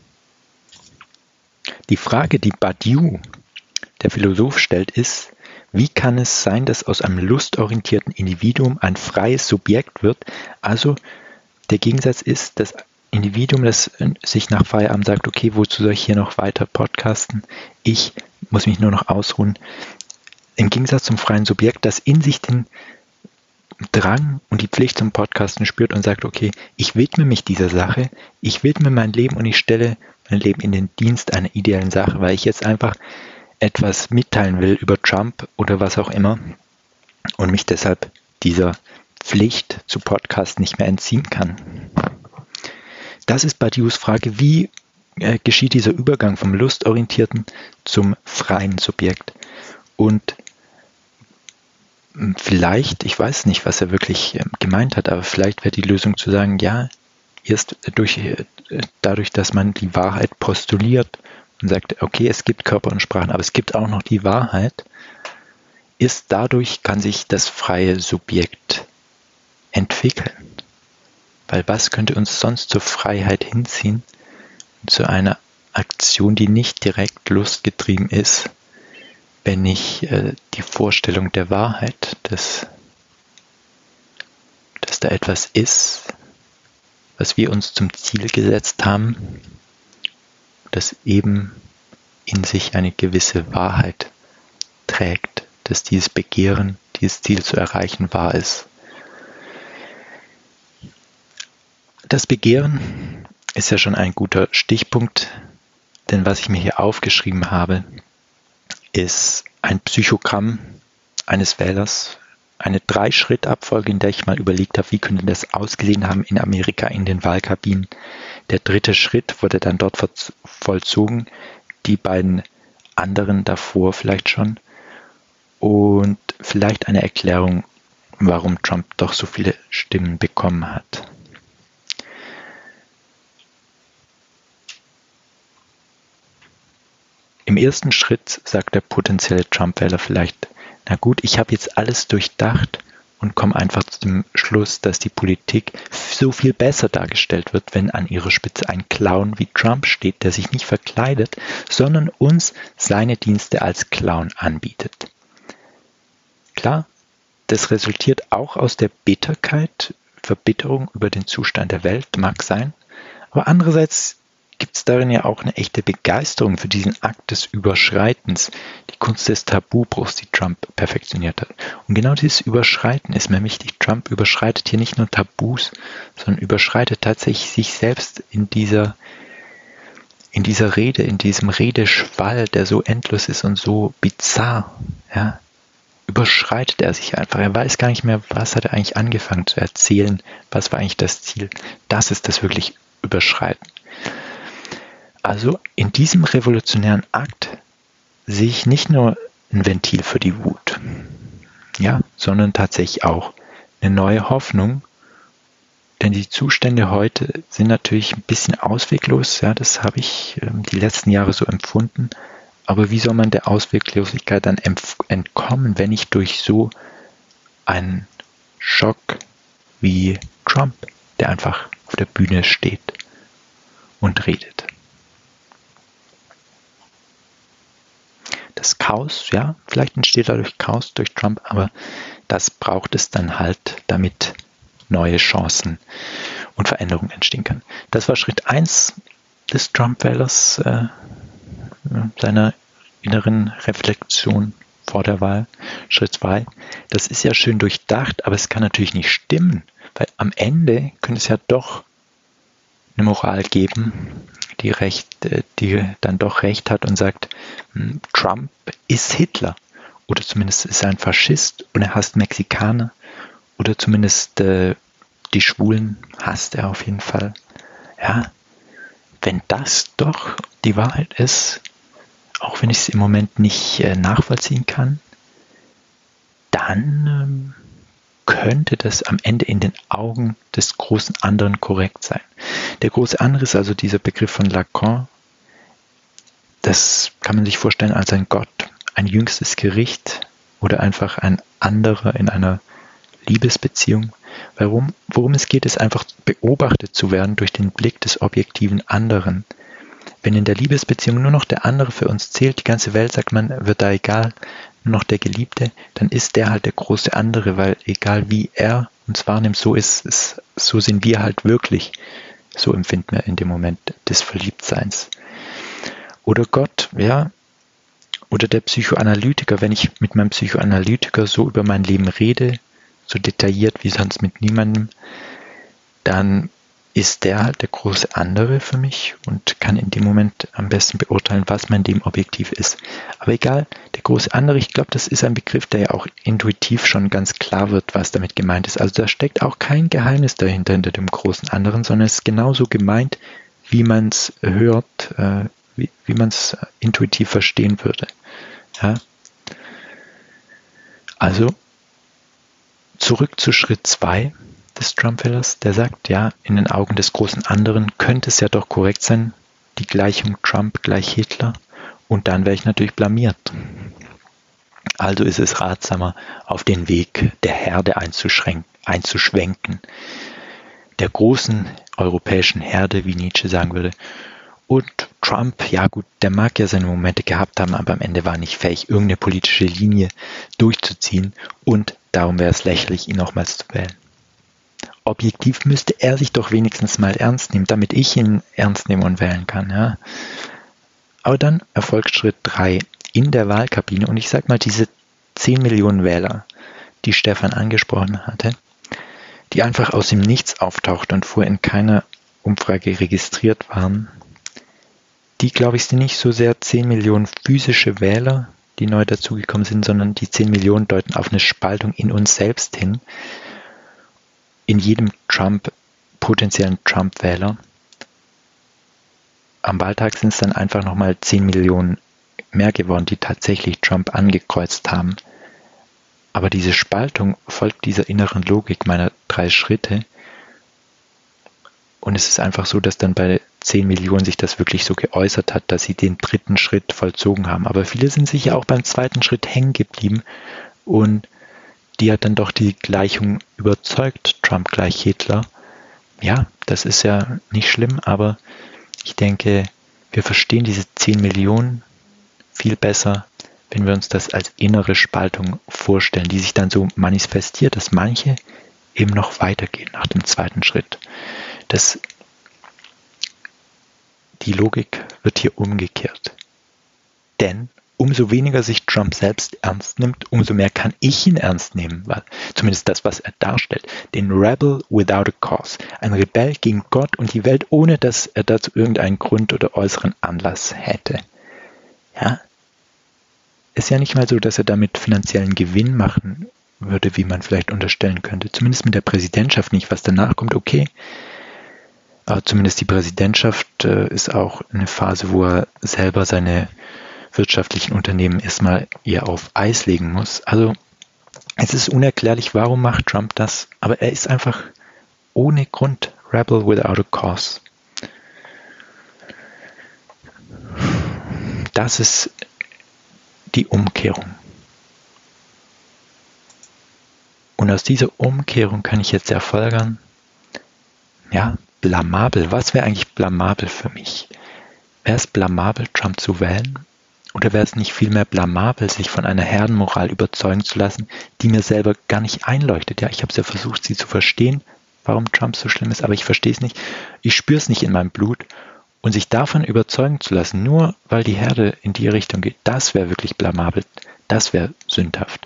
Die Frage, die Badiou, der Philosoph, stellt, ist, Wie kann es sein, dass aus einem lustorientierten Individuum ein freies Subjekt wird? Also der Gegensatz ist, das Individuum, das sich nach Feierabend sagt, okay, wozu soll ich hier noch weiter podcasten? Ich muss mich nur noch ausruhen. Im Gegensatz zum freien Subjekt, das in sich den Drang und die Pflicht zum Podcasten spürt und sagt, okay, ich widme mich dieser Sache, ich widme mein Leben und ich stelle mein Leben in den Dienst einer ideellen Sache, weil ich jetzt einfach etwas mitteilen will über Trump oder was auch immer und mich deshalb dieser Pflicht zu Podcasten nicht mehr entziehen kann. Das ist Badiou's Frage, wie äh, geschieht dieser Übergang vom lustorientierten zum freien Subjekt? Und vielleicht, ich weiß nicht, was er wirklich äh, gemeint hat, aber vielleicht wäre die Lösung zu sagen, ja, erst durch, äh, dadurch, dass man die Wahrheit postuliert und sagt, okay, es gibt Körper und Sprachen, aber es gibt auch noch die Wahrheit, ist dadurch kann sich das freie Subjekt entwickeln. Weil was könnte uns sonst zur Freiheit hinziehen, zu einer Aktion, die nicht direkt lustgetrieben ist, wenn nicht äh, die Vorstellung der Wahrheit, dass, dass da etwas ist, was wir uns zum Ziel gesetzt haben, das eben in sich eine gewisse Wahrheit trägt, dass dieses Begehren, dieses Ziel zu erreichen wahr ist. Das Begehren ist ja schon ein guter Stichpunkt, denn was ich mir hier aufgeschrieben habe, ist ein Psychogramm eines Wählers, eine Drei-Schritt-Abfolge, in der ich mal überlegt habe, wie könnte das ausgesehen haben in Amerika in den Wahlkabinen. Der dritte Schritt wurde dann dort vollzogen, die beiden anderen davor vielleicht schon und vielleicht eine Erklärung, warum Trump doch so viele Stimmen bekommen hat. Im ersten Schritt sagt der potenzielle Trump-Wähler vielleicht, na gut, ich habe jetzt alles durchdacht und komme einfach zu dem Schluss, dass die Politik so viel besser dargestellt wird, wenn an ihrer Spitze ein Clown wie Trump steht, der sich nicht verkleidet, sondern uns seine Dienste als Clown anbietet. Klar, das resultiert auch aus der Bitterkeit, Verbitterung über den Zustand der Welt, mag sein, aber andererseits gibt es darin ja auch eine echte Begeisterung für diesen Akt des Überschreitens, die Kunst des Tabubruchs, die Trump perfektioniert hat. Und genau dieses Überschreiten ist mir wichtig. Trump überschreitet hier nicht nur Tabus, sondern überschreitet tatsächlich sich selbst in dieser, in dieser Rede, in diesem Redeschwall, der so endlos ist und so bizarr. Ja, überschreitet er sich einfach. Er weiß gar nicht mehr, was hat er eigentlich angefangen zu erzählen, was war eigentlich das Ziel. Das ist das wirklich Überschreiten. Also in diesem revolutionären Akt sehe ich nicht nur ein Ventil für die Wut, ja, sondern tatsächlich auch eine neue Hoffnung, denn die Zustände heute sind natürlich ein bisschen ausweglos, ja, das habe ich äh, die letzten Jahre so empfunden, aber wie soll man der Ausweglosigkeit dann entkommen, wenn nicht durch so einen Schock wie Trump, der einfach auf der Bühne steht und redet. Das Chaos, ja, vielleicht entsteht dadurch Chaos durch Trump, aber das braucht es dann halt, damit neue Chancen und Veränderungen entstehen können. Das war Schritt eins des Trump-Wählers, äh, seiner inneren Reflexion vor der Wahl. Schritt zwei, das ist ja schön durchdacht, aber es kann natürlich nicht stimmen, weil am Ende könnte es ja doch eine Moral geben, die, recht, die dann doch recht hat und sagt, Trump ist Hitler oder zumindest ist er ein Faschist und er hasst Mexikaner oder zumindest äh, die Schwulen hasst er auf jeden Fall. Ja, wenn das doch die Wahrheit ist, auch wenn ich es im Moment nicht äh, nachvollziehen kann, dann ähm, könnte das am Ende in den Augen des großen anderen korrekt sein. Der große andere ist also dieser Begriff von Lacan. Das kann man sich vorstellen als ein Gott, ein jüngstes Gericht oder einfach ein anderer in einer Liebesbeziehung. Warum, worum es geht, ist einfach beobachtet zu werden durch den Blick des objektiven anderen. Wenn in der Liebesbeziehung nur noch der andere für uns zählt, die ganze Welt, sagt man, wird da egal, nur noch der Geliebte, dann ist der halt der große andere, weil egal wie er uns wahrnimmt, so ist es, so sind wir halt wirklich. So empfinden wir in dem Moment des Verliebtseins. Oder Gott, ja, oder der Psychoanalytiker, wenn ich mit meinem Psychoanalytiker so über mein Leben rede, so detailliert wie sonst mit niemandem, dann ist der halt der große andere für mich und kann in dem Moment am besten beurteilen, was mein Leben objektiv ist. Aber egal, der große andere, ich glaube, das ist ein Begriff, der ja auch intuitiv schon ganz klar wird, was damit gemeint ist. Also da steckt auch kein Geheimnis dahinter, hinter dem großen anderen, sondern es ist genauso gemeint, wie man es hört, äh, wie, wie man es intuitiv verstehen würde. Ja? Also zurück zu Schritt zwei des Trump-Wählers, der sagt, ja, in den Augen des großen anderen könnte es ja doch korrekt sein, die Gleichung Trump gleich Hitler, und dann wäre ich natürlich blamiert. Also ist es ratsamer, auf den Weg der Herde einzuschwenken, der großen europäischen Herde, wie Nietzsche sagen würde. Und Trump, ja gut, der mag ja seine Momente gehabt haben, aber am Ende war nicht fähig, irgendeine politische Linie durchzuziehen, und darum wäre es lächerlich, ihn nochmals zu wählen. Objektiv müsste er sich doch wenigstens mal ernst nehmen, damit ich ihn ernst nehmen und wählen kann. Ja. Aber dann erfolgt Schritt drei in der Wahlkabine, und ich sag mal, diese zehn Millionen Wähler, die Stefan angesprochen hatte, die einfach aus dem Nichts auftauchten und vorher in keiner Umfrage registriert waren, die, glaube ich, sind nicht so sehr zehn Millionen physische Wähler, die neu dazugekommen sind, sondern die zehn Millionen deuten auf eine Spaltung in uns selbst hin. In jedem Trump, potenziellen Trump-Wähler. Am Wahltag sind es dann einfach nochmal zehn Millionen mehr geworden, die tatsächlich Trump angekreuzt haben. Aber diese Spaltung folgt dieser inneren Logik meiner drei Schritte. Und es ist einfach so, dass dann bei zehn Millionen sich das wirklich so geäußert hat, dass sie den dritten Schritt vollzogen haben. Aber viele sind sicher auch beim zweiten Schritt hängen geblieben, und die hat dann doch die Gleichung überzeugt, Trump gleich Hitler. Ja, das ist ja nicht schlimm, aber ich denke, wir verstehen diese zehn Millionen viel besser, wenn wir uns das als innere Spaltung vorstellen, die sich dann so manifestiert, dass manche eben noch weitergehen nach dem zweiten Schritt. Das, die Logik wird hier umgekehrt. Denn umso weniger sich Trump selbst ernst nimmt, umso mehr kann ich ihn ernst nehmen, weil zumindest das, was er darstellt. Den Rebel without a cause. Ein Rebell gegen Gott und die Welt, ohne dass er dazu irgendeinen Grund oder äußeren Anlass hätte. Ja, ist ja nicht mal so, dass er damit finanziellen Gewinn machen würde, wie man vielleicht unterstellen könnte. Zumindest mit der Präsidentschaft nicht. Was danach kommt, okay. Aber zumindest die Präsidentschaft äh, ist auch eine Phase, wo er selber seine wirtschaftlichen Unternehmen erstmal eher auf Eis legen muss. Also es ist unerklärlich, warum macht Trump das, aber er ist einfach ohne Grund Rebel without a cause. Das ist die Umkehrung. Und aus dieser Umkehrung kann ich jetzt erfolgern, ja, blamabel. Was wäre eigentlich blamabel für mich? Wäre es blamabel, Trump zu wählen? Oder wäre es nicht vielmehr blamabel, sich von einer Herdenmoral überzeugen zu lassen, die mir selber gar nicht einleuchtet? Ja, ich habe es ja versucht, sie zu verstehen, warum Trump so schlimm ist, aber ich verstehe es nicht. Ich spüre es nicht in meinem Blut. Und sich davon überzeugen zu lassen, nur weil die Herde in die Richtung geht, das wäre wirklich blamabel. Das wäre sündhaft.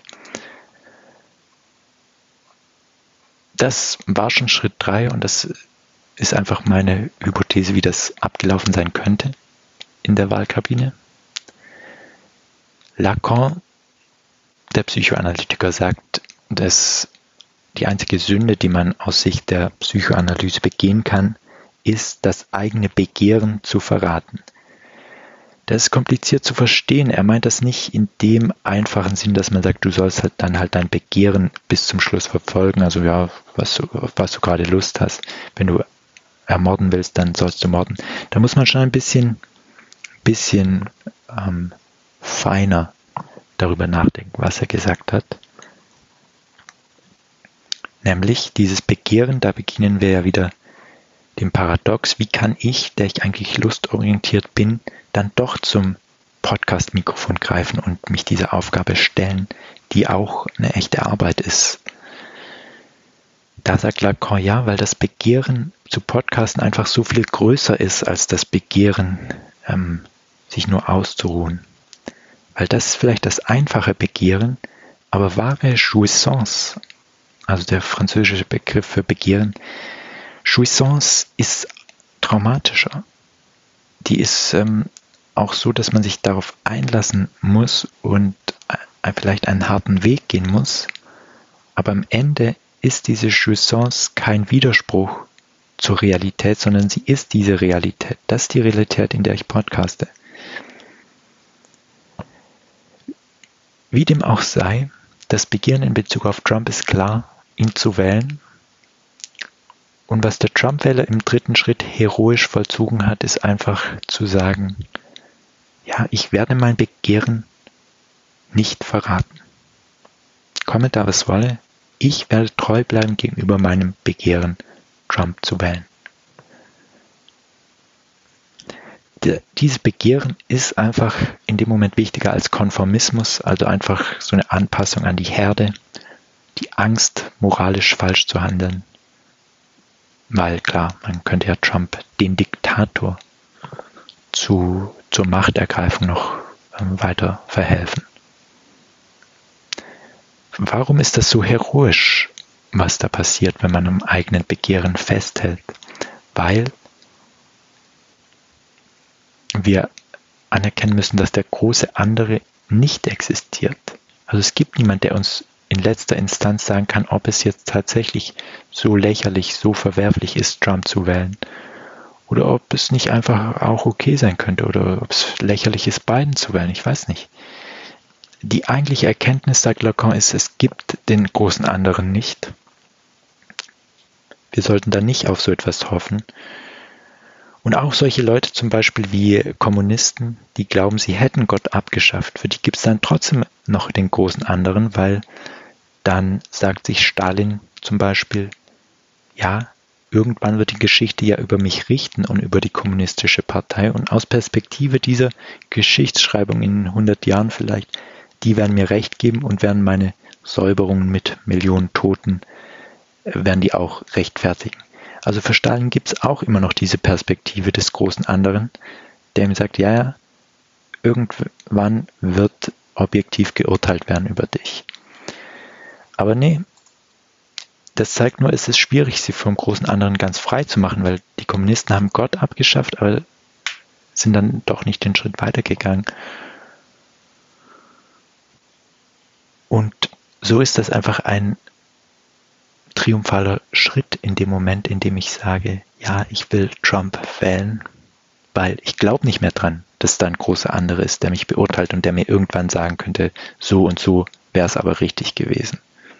Das war schon Schritt drei, und das ist einfach meine Hypothese, wie das abgelaufen sein könnte in der Wahlkabine. Lacan, der Psychoanalytiker, sagt, dass die einzige Sünde, die man aus Sicht der Psychoanalyse begehen kann, ist, das eigene Begehren zu verraten. Das ist kompliziert zu verstehen. Er meint das nicht in dem einfachen Sinn, dass man sagt, du sollst halt dann halt dein Begehren bis zum Schluss verfolgen, also ja, was du, auf was du gerade Lust hast. Wenn du ermorden willst, dann sollst du morden. Da muss man schon ein bisschen, bisschen ähm, feiner darüber nachdenken, was er gesagt hat. Nämlich dieses Begehren, da beginnen wir ja wieder dem Paradox, wie kann ich, der ich eigentlich lustorientiert bin, dann doch zum Podcast-Mikrofon greifen und mich dieser Aufgabe stellen, die auch eine echte Arbeit ist. Da sagt Lacan, ja, weil das Begehren zu Podcasten einfach so viel größer ist als das Begehren, ähm, sich nur auszuruhen. Weil das ist vielleicht das einfache Begehren, aber wahre Jouissance, also der französische Begriff für Begehren, Jouissance ist traumatischer. Die ist ähm, auch so, dass man sich darauf einlassen muss und äh, vielleicht einen harten Weg gehen muss, aber am Ende ist diese Jouissance kein Widerspruch zur Realität, sondern sie ist diese Realität. Das ist die Realität, in der ich podcaste. Wie dem auch sei, das Begehren in Bezug auf Trump ist klar, ihn zu wählen. Und was der Trump-Wähler im dritten Schritt heroisch vollzogen hat, ist einfach zu sagen, ja, ich werde mein Begehren nicht verraten. Komme da, was wolle, ich werde treu bleiben gegenüber meinem Begehren, Trump zu wählen. Der, dieses Begehren ist einfach in dem Moment wichtiger als Konformismus, also einfach so eine Anpassung an die Herde, die Angst, moralisch falsch zu handeln. Weil klar, man könnte ja Trump, den Diktator, zu, zur Machtergreifung noch ähm, weiter verhelfen. Warum ist das so heroisch, was da passiert, wenn man am eigenen Begehren festhält? Weil wir anerkennen müssen, dass der große andere nicht existiert. Also es gibt niemanden, der uns in letzter Instanz sagen kann, ob es jetzt tatsächlich so lächerlich, so verwerflich ist, Trump zu wählen. Oder ob es nicht einfach auch okay sein könnte oder ob es lächerlich ist, Biden zu wählen. Ich weiß nicht. Die eigentliche Erkenntnis, sagt Lacan, ist, es gibt den großen anderen nicht. Wir sollten da nicht auf so etwas hoffen. Und auch solche Leute zum Beispiel wie Kommunisten, die glauben, sie hätten Gott abgeschafft, für die gibt es dann trotzdem noch den großen anderen, weil dann sagt sich Stalin zum Beispiel, ja, irgendwann wird die Geschichte ja über mich richten und über die kommunistische Partei und aus Perspektive dieser Geschichtsschreibung in hundert Jahren vielleicht, die werden mir recht geben und werden meine Säuberungen mit Millionen Toten, werden die auch rechtfertigen. Also für Stalin gibt es auch immer noch diese Perspektive des großen anderen, der ihm sagt, ja, ja, irgendwann wird objektiv geurteilt werden über dich. Aber nee, das zeigt nur, es ist schwierig, sie vom großen anderen ganz frei zu machen, weil die Kommunisten haben Gott abgeschafft, aber sind dann doch nicht den Schritt weitergegangen. Und so ist das einfach ein triumphaler Schritt in dem Moment, in dem ich sage, ja, ich will Trump wählen, weil ich glaube nicht mehr dran, dass da ein großer anderer ist, der mich beurteilt und der mir irgendwann sagen könnte, so und so wäre es aber richtig gewesen.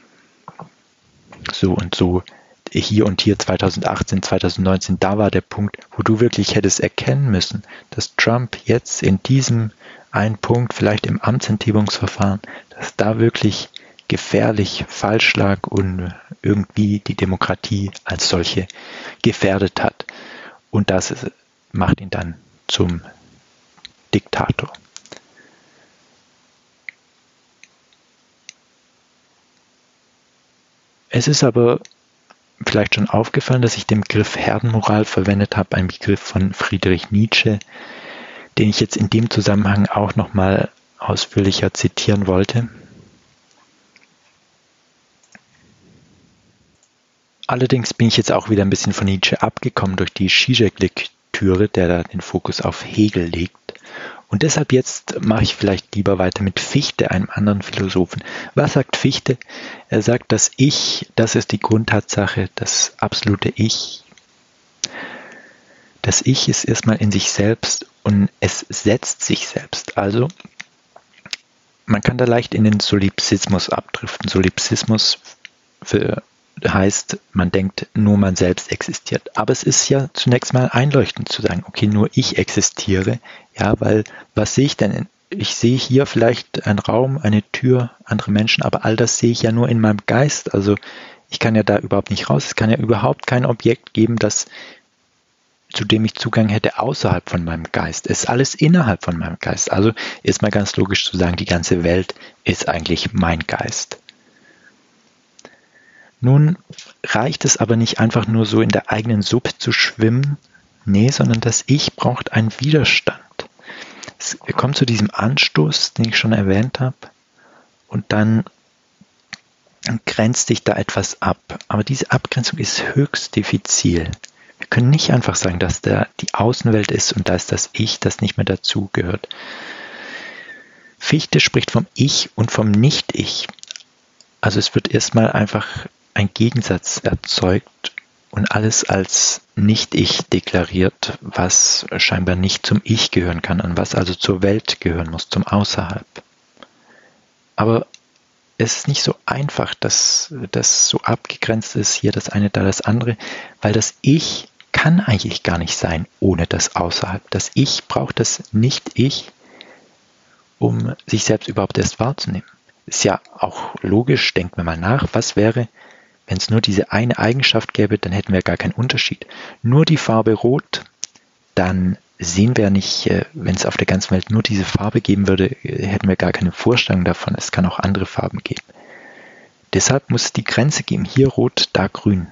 So und so, hier und hier zweitausendachtzehn, zweitausendneunzehn, da war der Punkt, wo du wirklich hättest erkennen müssen, dass Trump jetzt in diesem einen Punkt, vielleicht im Amtsenthebungsverfahren, dass da wirklich gefährlich falsch lag und irgendwie die Demokratie als solche gefährdet hat. Und das macht ihn dann zum Diktator. Es ist aber vielleicht schon aufgefallen, dass ich den Begriff Herdenmoral verwendet habe, ein Begriff von Friedrich Nietzsche, den ich jetzt in dem Zusammenhang auch nochmal ausführlicher zitieren wollte. Allerdings bin ich jetzt auch wieder ein bisschen von Nietzsche abgekommen durch die Zizek-Lektüre, der da den Fokus auf Hegel legt. Und deshalb jetzt mache ich vielleicht lieber weiter mit Fichte, einem anderen Philosophen. Was sagt Fichte? Er sagt, das Ich, das ist die Grundtatsache, das absolute Ich. Das Ich ist erstmal in sich selbst und es setzt sich selbst. Also man kann da leicht in den Solipsismus abdriften. Solipsismus für heißt, man denkt, nur man selbst existiert. Aber es ist ja zunächst mal einleuchtend zu sagen, okay, nur ich existiere. Ja, weil was sehe ich denn? Ich sehe hier vielleicht einen Raum, eine Tür, andere Menschen, aber all das sehe ich ja nur in meinem Geist. Also ich kann ja da überhaupt nicht raus. Es kann ja überhaupt kein Objekt geben, das zu dem ich Zugang hätte außerhalb von meinem Geist. Es ist alles innerhalb von meinem Geist. Also ist mal ganz logisch zu sagen, die ganze Welt ist eigentlich mein Geist. Nun reicht es aber nicht einfach nur so in der eigenen Suppe zu schwimmen, nee, sondern das Ich braucht einen Widerstand. Es kommt zu diesem Anstoß, den ich schon erwähnt habe, und dann grenzt sich da etwas ab. Aber diese Abgrenzung ist höchst diffizil. Wir können nicht einfach sagen, dass da die Außenwelt ist und da ist das Ich, das nicht mehr dazugehört. Fichte spricht vom Ich und vom Nicht-Ich. Also es wird erstmal einfach ein Gegensatz erzeugt und alles als Nicht-Ich deklariert, was scheinbar nicht zum Ich gehören kann, an was also zur Welt gehören muss, zum Außerhalb. Aber es ist nicht so einfach, dass das so abgegrenzt ist, hier das eine, da das andere, weil das Ich kann eigentlich gar nicht sein ohne das Außerhalb. Das Ich braucht das Nicht-Ich, um sich selbst überhaupt erst wahrzunehmen. Ist ja auch logisch, denken wir mal nach, was wäre, wenn es nur diese eine Eigenschaft gäbe, dann hätten wir gar keinen Unterschied. Nur die Farbe Rot, dann sehen wir nicht, wenn es auf der ganzen Welt nur diese Farbe geben würde, hätten wir gar keine Vorstellung davon. Es kann auch andere Farben geben. Deshalb muss es die Grenze geben. Hier rot, da grün.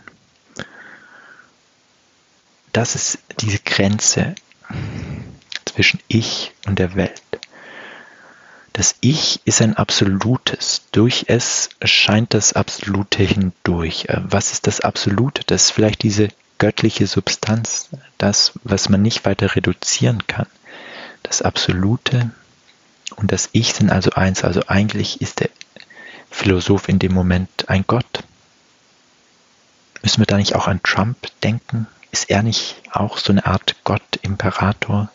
Das ist diese Grenze zwischen Ich und der Welt. Das Ich ist ein Absolutes. Durch es scheint das Absolute hindurch. Was ist das Absolute? Das ist vielleicht diese göttliche Substanz, das, was man nicht weiter reduzieren kann. Das Absolute und das Ich sind also eins. Also eigentlich ist der Philosoph in dem Moment ein Gott. Müssen wir da nicht auch an Trump denken? Ist er nicht auch so eine Art Gott, Imperator?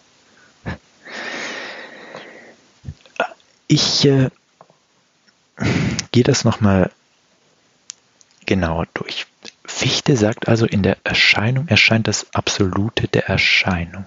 Ich äh, gehe das nochmal genauer durch. Fichte sagt also, in der Erscheinung erscheint das Absolute der Erscheinung.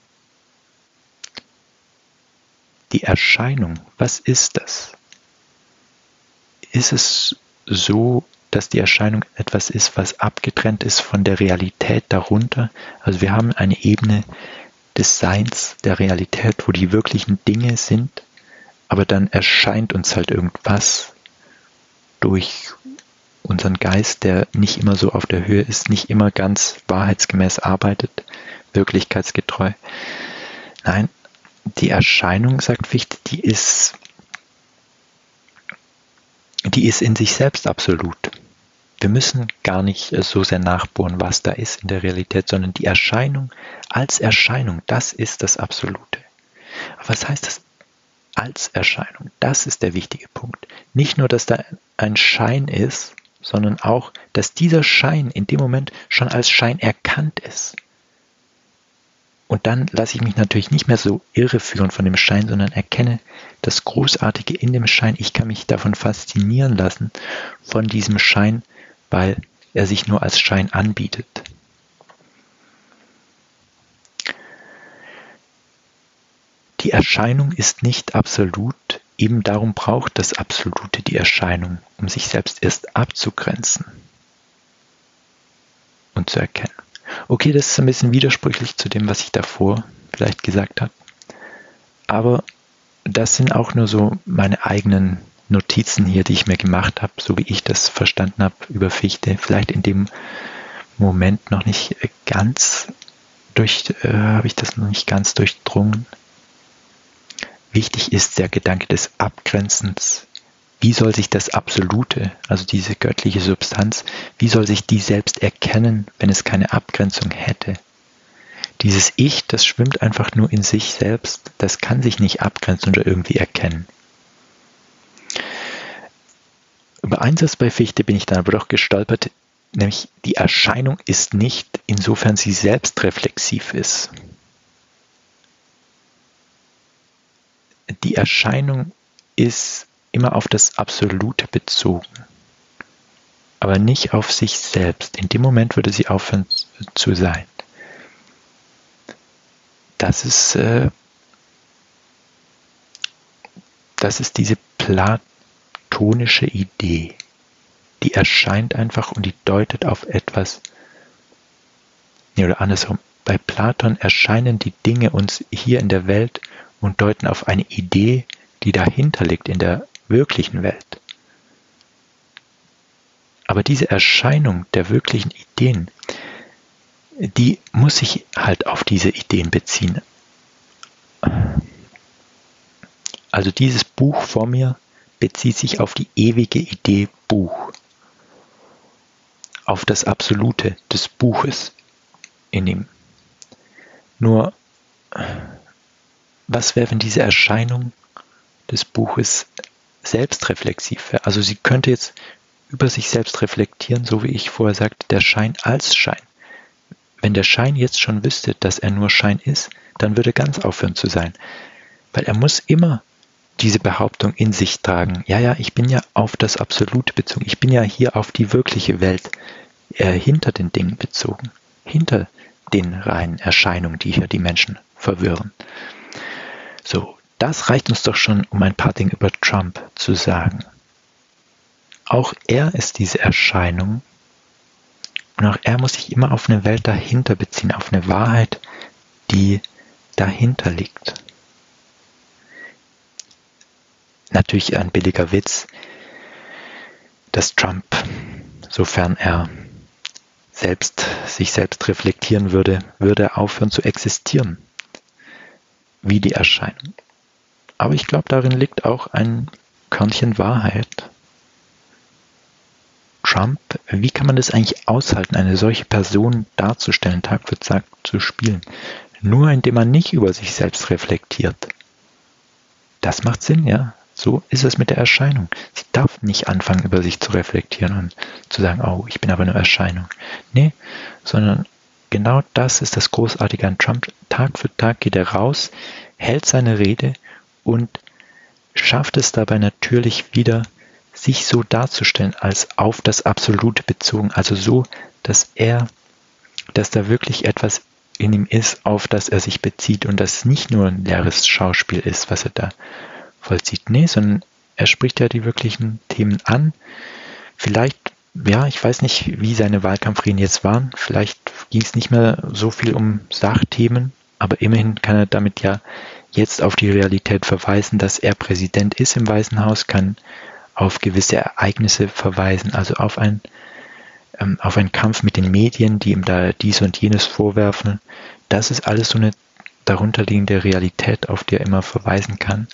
Die Erscheinung, was ist das? Ist es so, dass die Erscheinung etwas ist, was abgetrennt ist von der Realität darunter? Also wir haben eine Ebene des Seins, der Realität, wo die wirklichen Dinge sind, aber dann erscheint uns halt irgendwas durch unseren Geist, der nicht immer so auf der Höhe ist, nicht immer ganz wahrheitsgemäß arbeitet, wirklichkeitsgetreu. Nein, die Erscheinung, sagt Fichte, die ist, die ist in sich selbst absolut. Wir müssen gar nicht so sehr nachbohren, was da ist in der Realität, sondern die Erscheinung als Erscheinung, das ist das Absolute. Aber was heißt das? Als Erscheinung, das ist der wichtige Punkt. Nicht nur, dass da ein Schein ist, sondern auch, dass dieser Schein in dem Moment schon als Schein erkannt ist. Und dann lasse ich mich natürlich nicht mehr so irreführen von dem Schein, sondern erkenne das Großartige in dem Schein. Ich kann mich davon faszinieren lassen, von diesem Schein, weil er sich nur als Schein anbietet. Die Erscheinung ist nicht absolut, eben darum braucht das Absolute die Erscheinung, um sich selbst erst abzugrenzen und zu erkennen. Okay, das ist ein bisschen widersprüchlich zu dem, was ich davor vielleicht gesagt habe, aber das sind auch nur so meine eigenen Notizen hier, die ich mir gemacht habe, so wie ich das verstanden habe über Fichte, vielleicht in dem Moment noch nicht ganz durch, äh, habe ich das noch nicht ganz durchdrungen. Wichtig ist der Gedanke des Abgrenzens. Wie soll sich das Absolute, also diese göttliche Substanz, wie soll sich die selbst erkennen, wenn es keine Abgrenzung hätte? Dieses Ich, das schwimmt einfach nur in sich selbst, das kann sich nicht abgrenzen oder irgendwie erkennen. Über einen Satz bei Fichte bin ich dann aber doch gestolpert, nämlich die Erscheinung ist nicht, insofern sie selbst reflexiv ist. Die Erscheinung ist immer auf das Absolute bezogen, aber nicht auf sich selbst. In dem Moment würde sie aufhören zu sein. Das ist, äh, das ist diese platonische Idee. Die erscheint einfach und die deutet auf etwas, nee, oder andersrum, Bei Platon erscheinen die Dinge uns hier in der Welt und deuten auf eine Idee, die dahinter liegt in der wirklichen Welt. Aber diese Erscheinung der wirklichen Ideen, die muss sich halt auf diese Ideen beziehen. Also dieses Buch vor mir bezieht sich auf die ewige Idee Buch, auf das Absolute des Buches in ihm. Nur, was wäre, wenn diese Erscheinung des Buches selbstreflexiv wäre? Also sie könnte jetzt über sich selbst reflektieren, so wie ich vorher sagte, der Schein als Schein. Wenn der Schein jetzt schon wüsste, dass er nur Schein ist, dann würde er ganz aufhören zu sein. Weil er muss immer diese Behauptung in sich tragen. Ja, ja, ich bin ja auf das Absolute bezogen. Ich bin ja hier auf die wirkliche Welt äh, hinter den Dingen bezogen. Hinter den reinen Erscheinungen, die hier die Menschen verwirren. So, das reicht uns doch schon, um ein paar Dinge über Trump zu sagen. Auch er ist diese Erscheinung und auch er muss sich immer auf eine Welt dahinter beziehen, auf eine Wahrheit, die dahinter liegt. Natürlich ein billiger Witz, dass Trump, sofern er selbst sich selbst reflektieren würde, würde er aufhören zu existieren, wie die Erscheinung. Aber ich glaube, darin liegt auch ein Körnchen Wahrheit. Trump, wie kann man das eigentlich aushalten, eine solche Person darzustellen, Tag für Tag zu spielen? Nur indem man nicht über sich selbst reflektiert. Das macht Sinn, ja. So ist es mit der Erscheinung. Sie darf nicht anfangen, über sich zu reflektieren und zu sagen, oh, ich bin aber eine Erscheinung. Nee, sondern genau das ist das Großartige an Trump. Tag für Tag geht er raus, hält seine Rede und schafft es dabei natürlich wieder, sich so darzustellen, als auf das Absolute bezogen. Also so, dass er, dass da wirklich etwas in ihm ist, auf das er sich bezieht und das nicht nur ein leeres Schauspiel ist, was er da vollzieht. Nee, sondern er spricht ja die wirklichen Themen an. Vielleicht, ja, ich weiß nicht, wie seine Wahlkampfreden jetzt waren. Vielleicht ging es nicht mehr so viel um Sachthemen, aber immerhin kann er damit ja jetzt auf die Realität verweisen, dass er Präsident ist im Weißen Haus, kann auf gewisse Ereignisse verweisen, also auf, ein, ähm, auf einen Kampf mit den Medien, die ihm da dies und jenes vorwerfen. Das ist alles so eine darunterliegende Realität, auf die er immer verweisen kann.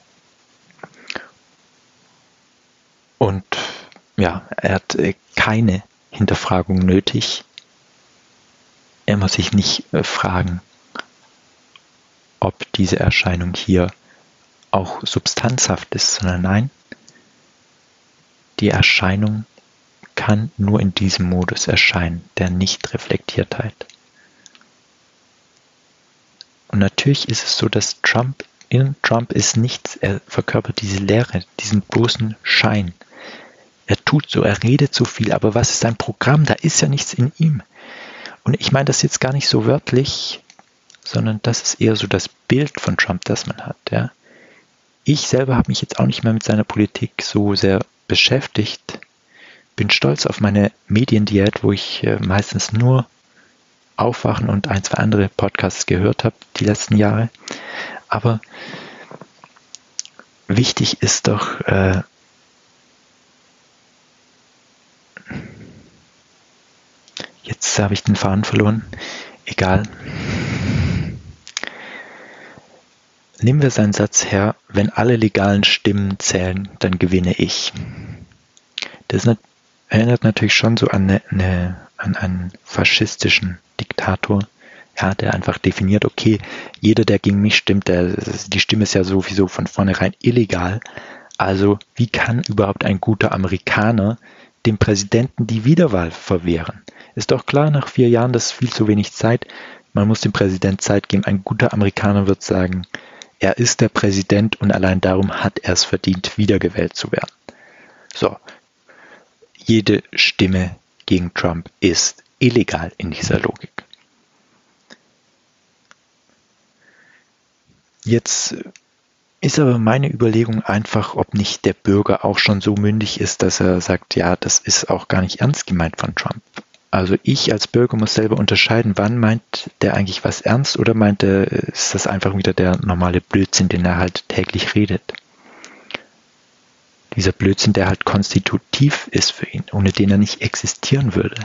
Und ja, er hat äh, keine Hinterfragung nötig. Er muss sich nicht äh, fragen, ob diese Erscheinung hier auch substanzhaft ist, sondern nein, die Erscheinung kann nur in diesem Modus erscheinen, der Nicht-Reflektiertheit. Und natürlich ist es so, dass Trump, in Trump ist nichts, er verkörpert diese Leere, diesen bloßen Schein. Er tut so, er redet so viel, aber was ist sein Programm? Da ist ja nichts in ihm. Und ich meine das jetzt gar nicht so wörtlich, sondern das ist eher so das Bild von Trump, das man hat. Ja. Ich selber habe mich jetzt auch nicht mehr mit seiner Politik so sehr beschäftigt. Bin stolz auf meine Mediendiät, wo ich äh, meistens nur Aufwachen und ein, zwei andere Podcasts gehört habe die letzten Jahre. Aber wichtig ist doch, äh, jetzt habe ich den Faden verloren, egal. Nehmen wir seinen Satz her, wenn alle legalen Stimmen zählen, dann gewinne ich. Das erinnert natürlich schon so an, eine, eine, an einen faschistischen Diktator, ja, der einfach definiert, okay, jeder, der gegen mich stimmt, der, die Stimme ist ja sowieso von vornherein illegal. Also wie kann überhaupt ein guter Amerikaner dem Präsidenten die Wiederwahl verwehren? Ist doch klar, nach vier Jahren, das ist viel zu wenig Zeit. Man muss dem Präsidenten Zeit geben. Ein guter Amerikaner wird sagen, er ist der Präsident und allein darum hat er es verdient, wiedergewählt zu werden. So, jede Stimme gegen Trump ist illegal in dieser Logik. Jetzt ist aber meine Überlegung einfach, ob nicht der Bürger auch schon so mündig ist, dass er sagt, ja, das ist auch gar nicht ernst gemeint von Trump. Also ich als Bürger muss selber unterscheiden, wann meint der eigentlich was ernst oder meint er, ist das einfach wieder der normale Blödsinn, den er halt täglich redet. Dieser Blödsinn, der halt konstitutiv ist für ihn, ohne den er nicht existieren würde.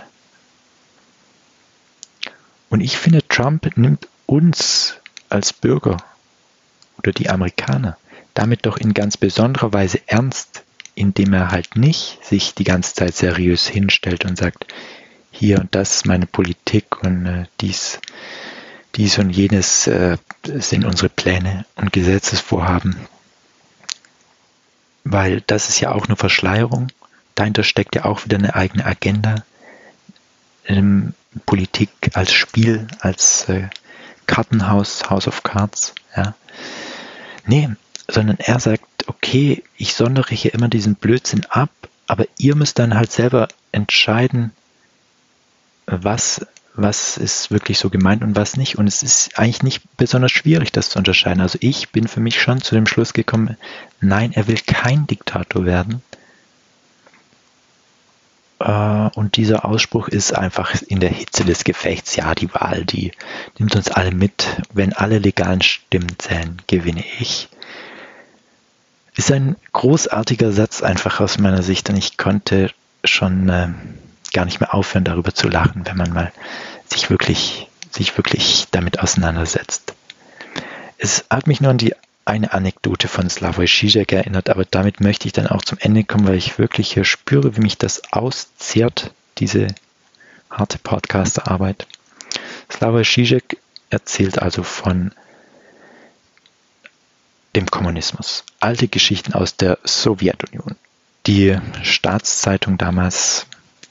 Und ich finde, Trump nimmt uns als Bürger oder die Amerikaner damit doch in ganz besonderer Weise ernst, indem er halt nicht sich die ganze Zeit seriös hinstellt und sagt, hier und das ist meine Politik und äh, dies, dies und jenes äh, sind unsere Pläne und Gesetzesvorhaben. Weil das ist ja auch nur Verschleierung. Dahinter steckt ja auch wieder eine eigene Agenda. Ähm, Politik als Spiel, als äh, Kartenhaus, House of Cards. Ja. Nee, sondern er sagt, okay, ich sondere hier immer diesen Blödsinn ab, aber ihr müsst dann halt selber entscheiden, was, was ist wirklich so gemeint und was nicht. Und es ist eigentlich nicht besonders schwierig, das zu unterscheiden. Also ich bin für mich schon zu dem Schluss gekommen, nein, er will kein Diktator werden. Und dieser Ausspruch ist einfach in der Hitze des Gefechts, ja, die Wahl, die nimmt uns alle mit. Wenn alle legalen Stimmen zählen, gewinne ich. Ist ein großartiger Satz einfach aus meiner Sicht und ich konnte schon äh, gar nicht mehr aufhören, darüber zu lachen, wenn man mal sich wirklich, sich wirklich damit auseinandersetzt. Es hat mich nur an die eine Anekdote von Slavoj Žižek erinnert, aber damit möchte ich dann auch zum Ende kommen, weil ich wirklich hier spüre, wie mich das auszehrt, diese harte Podcasterarbeit. Slavoj Žižek erzählt also von dem Kommunismus. Alte Geschichten aus der Sowjetunion. Die Staatszeitung damals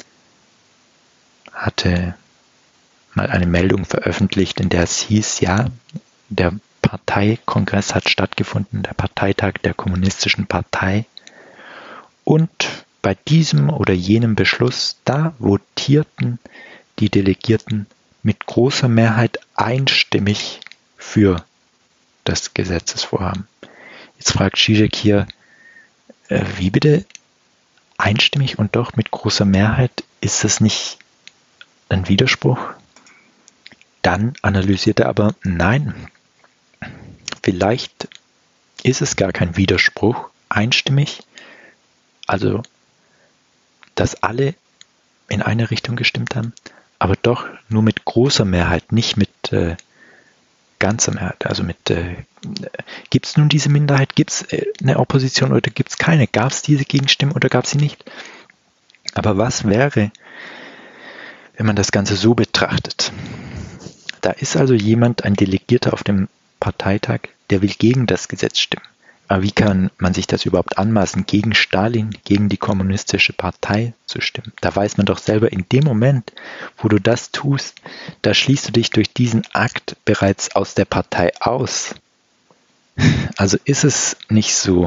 hatte mal eine Meldung veröffentlicht, in der es hieß, ja, der Parteikongress hat stattgefunden, der Parteitag der Kommunistischen Partei. Und bei diesem oder jenem Beschluss, da votierten die Delegierten mit großer Mehrheit einstimmig für das Gesetzesvorhaben. Jetzt fragt Žižek hier, äh, wie bitte einstimmig und doch mit großer Mehrheit, ist das nicht ein Widerspruch? Dann analysiert er aber, nein, vielleicht ist es gar kein Widerspruch, einstimmig, also dass alle in eine Richtung gestimmt haben, aber doch nur mit großer Mehrheit, nicht mit äh, ganzer Mehrheit. Also mit, äh, gibt es nun diese Minderheit, gibt es äh, eine Opposition oder gibt es keine? Gab es diese Gegenstimmen oder gab es sie nicht? Aber was wäre, wenn man das Ganze so betrachtet? Da ist also jemand, ein Delegierter auf dem Parteitag, der will gegen das Gesetz stimmen. Aber wie kann man sich das überhaupt anmaßen, gegen Stalin, gegen die kommunistische Partei zu stimmen? Da weiß man doch selber, in dem Moment, wo du das tust, da schließt du dich durch diesen Akt bereits aus der Partei aus. Also ist es nicht so,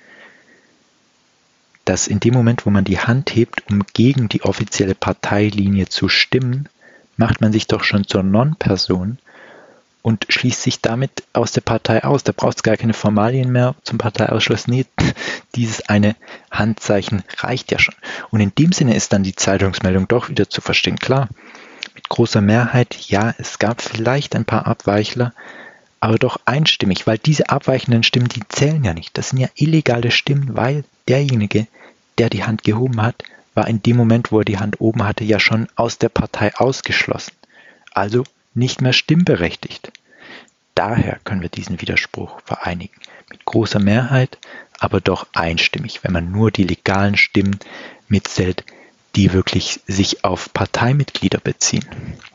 dass in dem Moment, wo man die Hand hebt, um gegen die offizielle Parteilinie zu stimmen, macht man sich doch schon zur Non-Person und schließt sich damit aus der Partei aus. Da braucht es gar keine Formalien mehr zum Parteiausschluss. Nee, dieses eine Handzeichen reicht ja schon. Und in dem Sinne ist dann die Zeitungsmeldung doch wieder zu verstehen. Klar, mit großer Mehrheit, ja, es gab vielleicht ein paar Abweichler, aber doch einstimmig, weil diese abweichenden Stimmen, die zählen ja nicht. Das sind ja illegale Stimmen, weil derjenige, der die Hand gehoben hat, war in dem Moment, wo er die Hand oben hatte, ja schon aus der Partei ausgeschlossen. Also nicht mehr stimmberechtigt. Daher können wir diesen Widerspruch vereinigen. Mit großer Mehrheit, aber doch einstimmig, wenn man nur die legalen Stimmen mitzählt, die wirklich sich auf Parteimitglieder beziehen.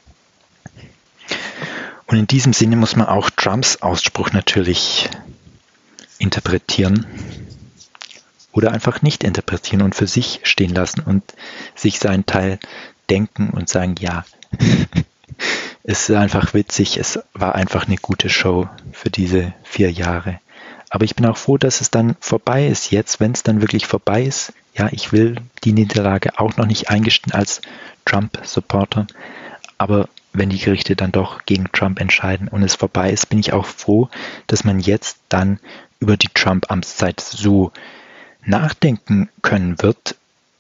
Und in diesem Sinne muss man auch Trumps Ausspruch natürlich interpretieren oder einfach nicht interpretieren und für sich stehen lassen und sich seinen Teil denken und sagen, ja, es ist einfach witzig, es war einfach eine gute Show für diese vier Jahre. Aber ich bin auch froh, dass es dann vorbei ist jetzt, wenn es dann wirklich vorbei ist. Ja, ich will die Niederlage auch noch nicht eingestehen als Trump-Supporter, aber wenn die Gerichte dann doch gegen Trump entscheiden und es vorbei ist, bin ich auch froh, dass man jetzt dann über die Trump-Amtszeit so nachdenken können wird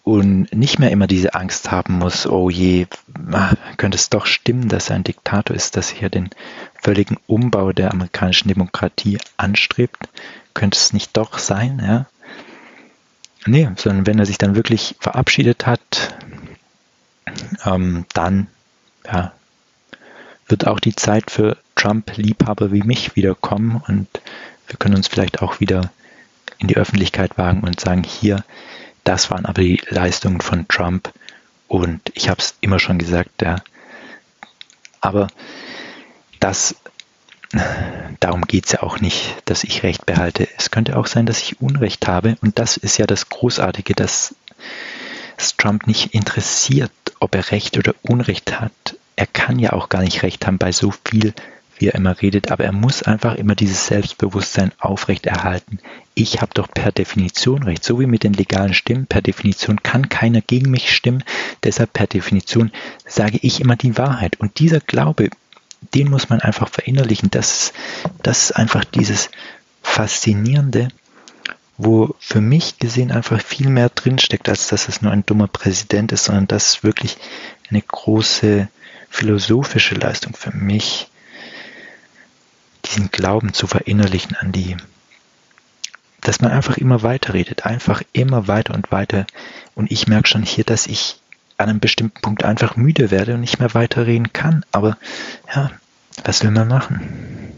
und nicht mehr immer diese Angst haben muss, oh je, könnte es doch stimmen, dass er ein Diktator ist, dass er hier den völligen Umbau der amerikanischen Demokratie anstrebt, könnte es nicht doch sein, ja? Nee, sondern wenn er sich dann wirklich verabschiedet hat, ähm, dann ja, wird auch die Zeit für Trump-Liebhaber wie mich wieder kommen und wir können uns vielleicht auch wieder in die Öffentlichkeit wagen und sagen, hier, das waren aber die Leistungen von Trump und ich habe es immer schon gesagt, ja, aber das, darum geht es ja auch nicht, dass ich Recht behalte. Es könnte auch sein, dass ich Unrecht habe und das ist ja das Großartige, dass es Trump nicht interessiert, ob er Recht oder Unrecht hat. Er kann ja auch gar nicht Recht haben bei so viel, wie er immer redet, aber er muss einfach immer dieses Selbstbewusstsein aufrechterhalten. Ich habe doch per Definition Recht, so wie mit den legalen Stimmen. Per Definition kann keiner gegen mich stimmen, deshalb per Definition sage ich immer die Wahrheit. Und dieser Glaube, den muss man einfach verinnerlichen. Das, das ist einfach dieses Faszinierende, wo für mich gesehen einfach viel mehr drinsteckt, als dass es nur ein dummer Präsident ist, sondern das ist wirklich eine große philosophische Leistung für mich, diesen Glauben zu verinnerlichen an die, dass man einfach immer weiter redet, einfach immer weiter und weiter. Und ich merke schon hier, dass ich an einem bestimmten Punkt einfach müde werde und nicht mehr weiterreden kann. Aber ja, was will man machen?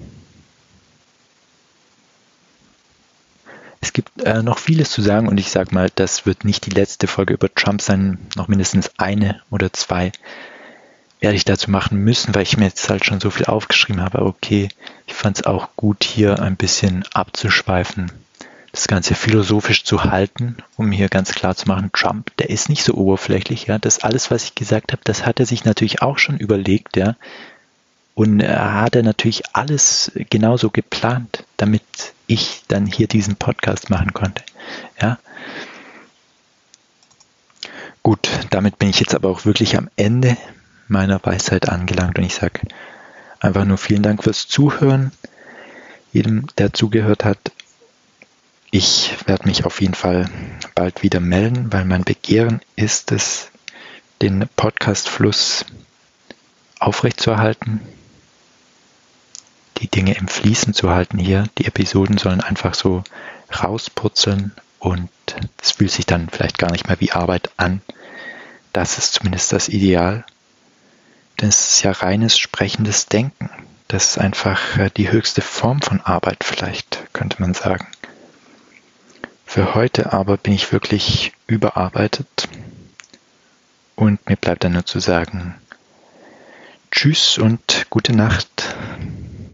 Es gibt äh, noch vieles zu sagen und ich sage mal, das wird nicht die letzte Folge über Trump sein, noch mindestens eine oder zwei werde ich dazu machen müssen, weil ich mir jetzt halt schon so viel aufgeschrieben habe. Aber okay, ich fand es auch gut, hier ein bisschen abzuschweifen, das Ganze philosophisch zu halten, um hier ganz klar zu machen, Trump, der ist nicht so oberflächlich, ja. Das alles, was ich gesagt habe, das hat er sich natürlich auch schon überlegt, ja. Und er hat er natürlich alles genauso geplant, damit ich dann hier diesen Podcast machen konnte, ja. Gut, damit bin ich jetzt aber auch wirklich am Ende meiner Weisheit angelangt und ich sage einfach nur vielen Dank fürs Zuhören, jedem, der zugehört hat. Ich werde mich auf jeden Fall bald wieder melden, weil mein Begehren ist es, den Podcast-Fluss aufrechtzuerhalten, die Dinge im Fließen zu halten hier. Die Episoden sollen einfach so rauspurzeln und es fühlt sich dann vielleicht gar nicht mehr wie Arbeit an. Das ist zumindest das Ideal. Denn es ist ja reines sprechendes Denken. Das ist einfach die höchste Form von Arbeit vielleicht, könnte man sagen. Für heute aber bin ich wirklich überarbeitet und mir bleibt dann nur zu sagen, tschüss und gute Nacht.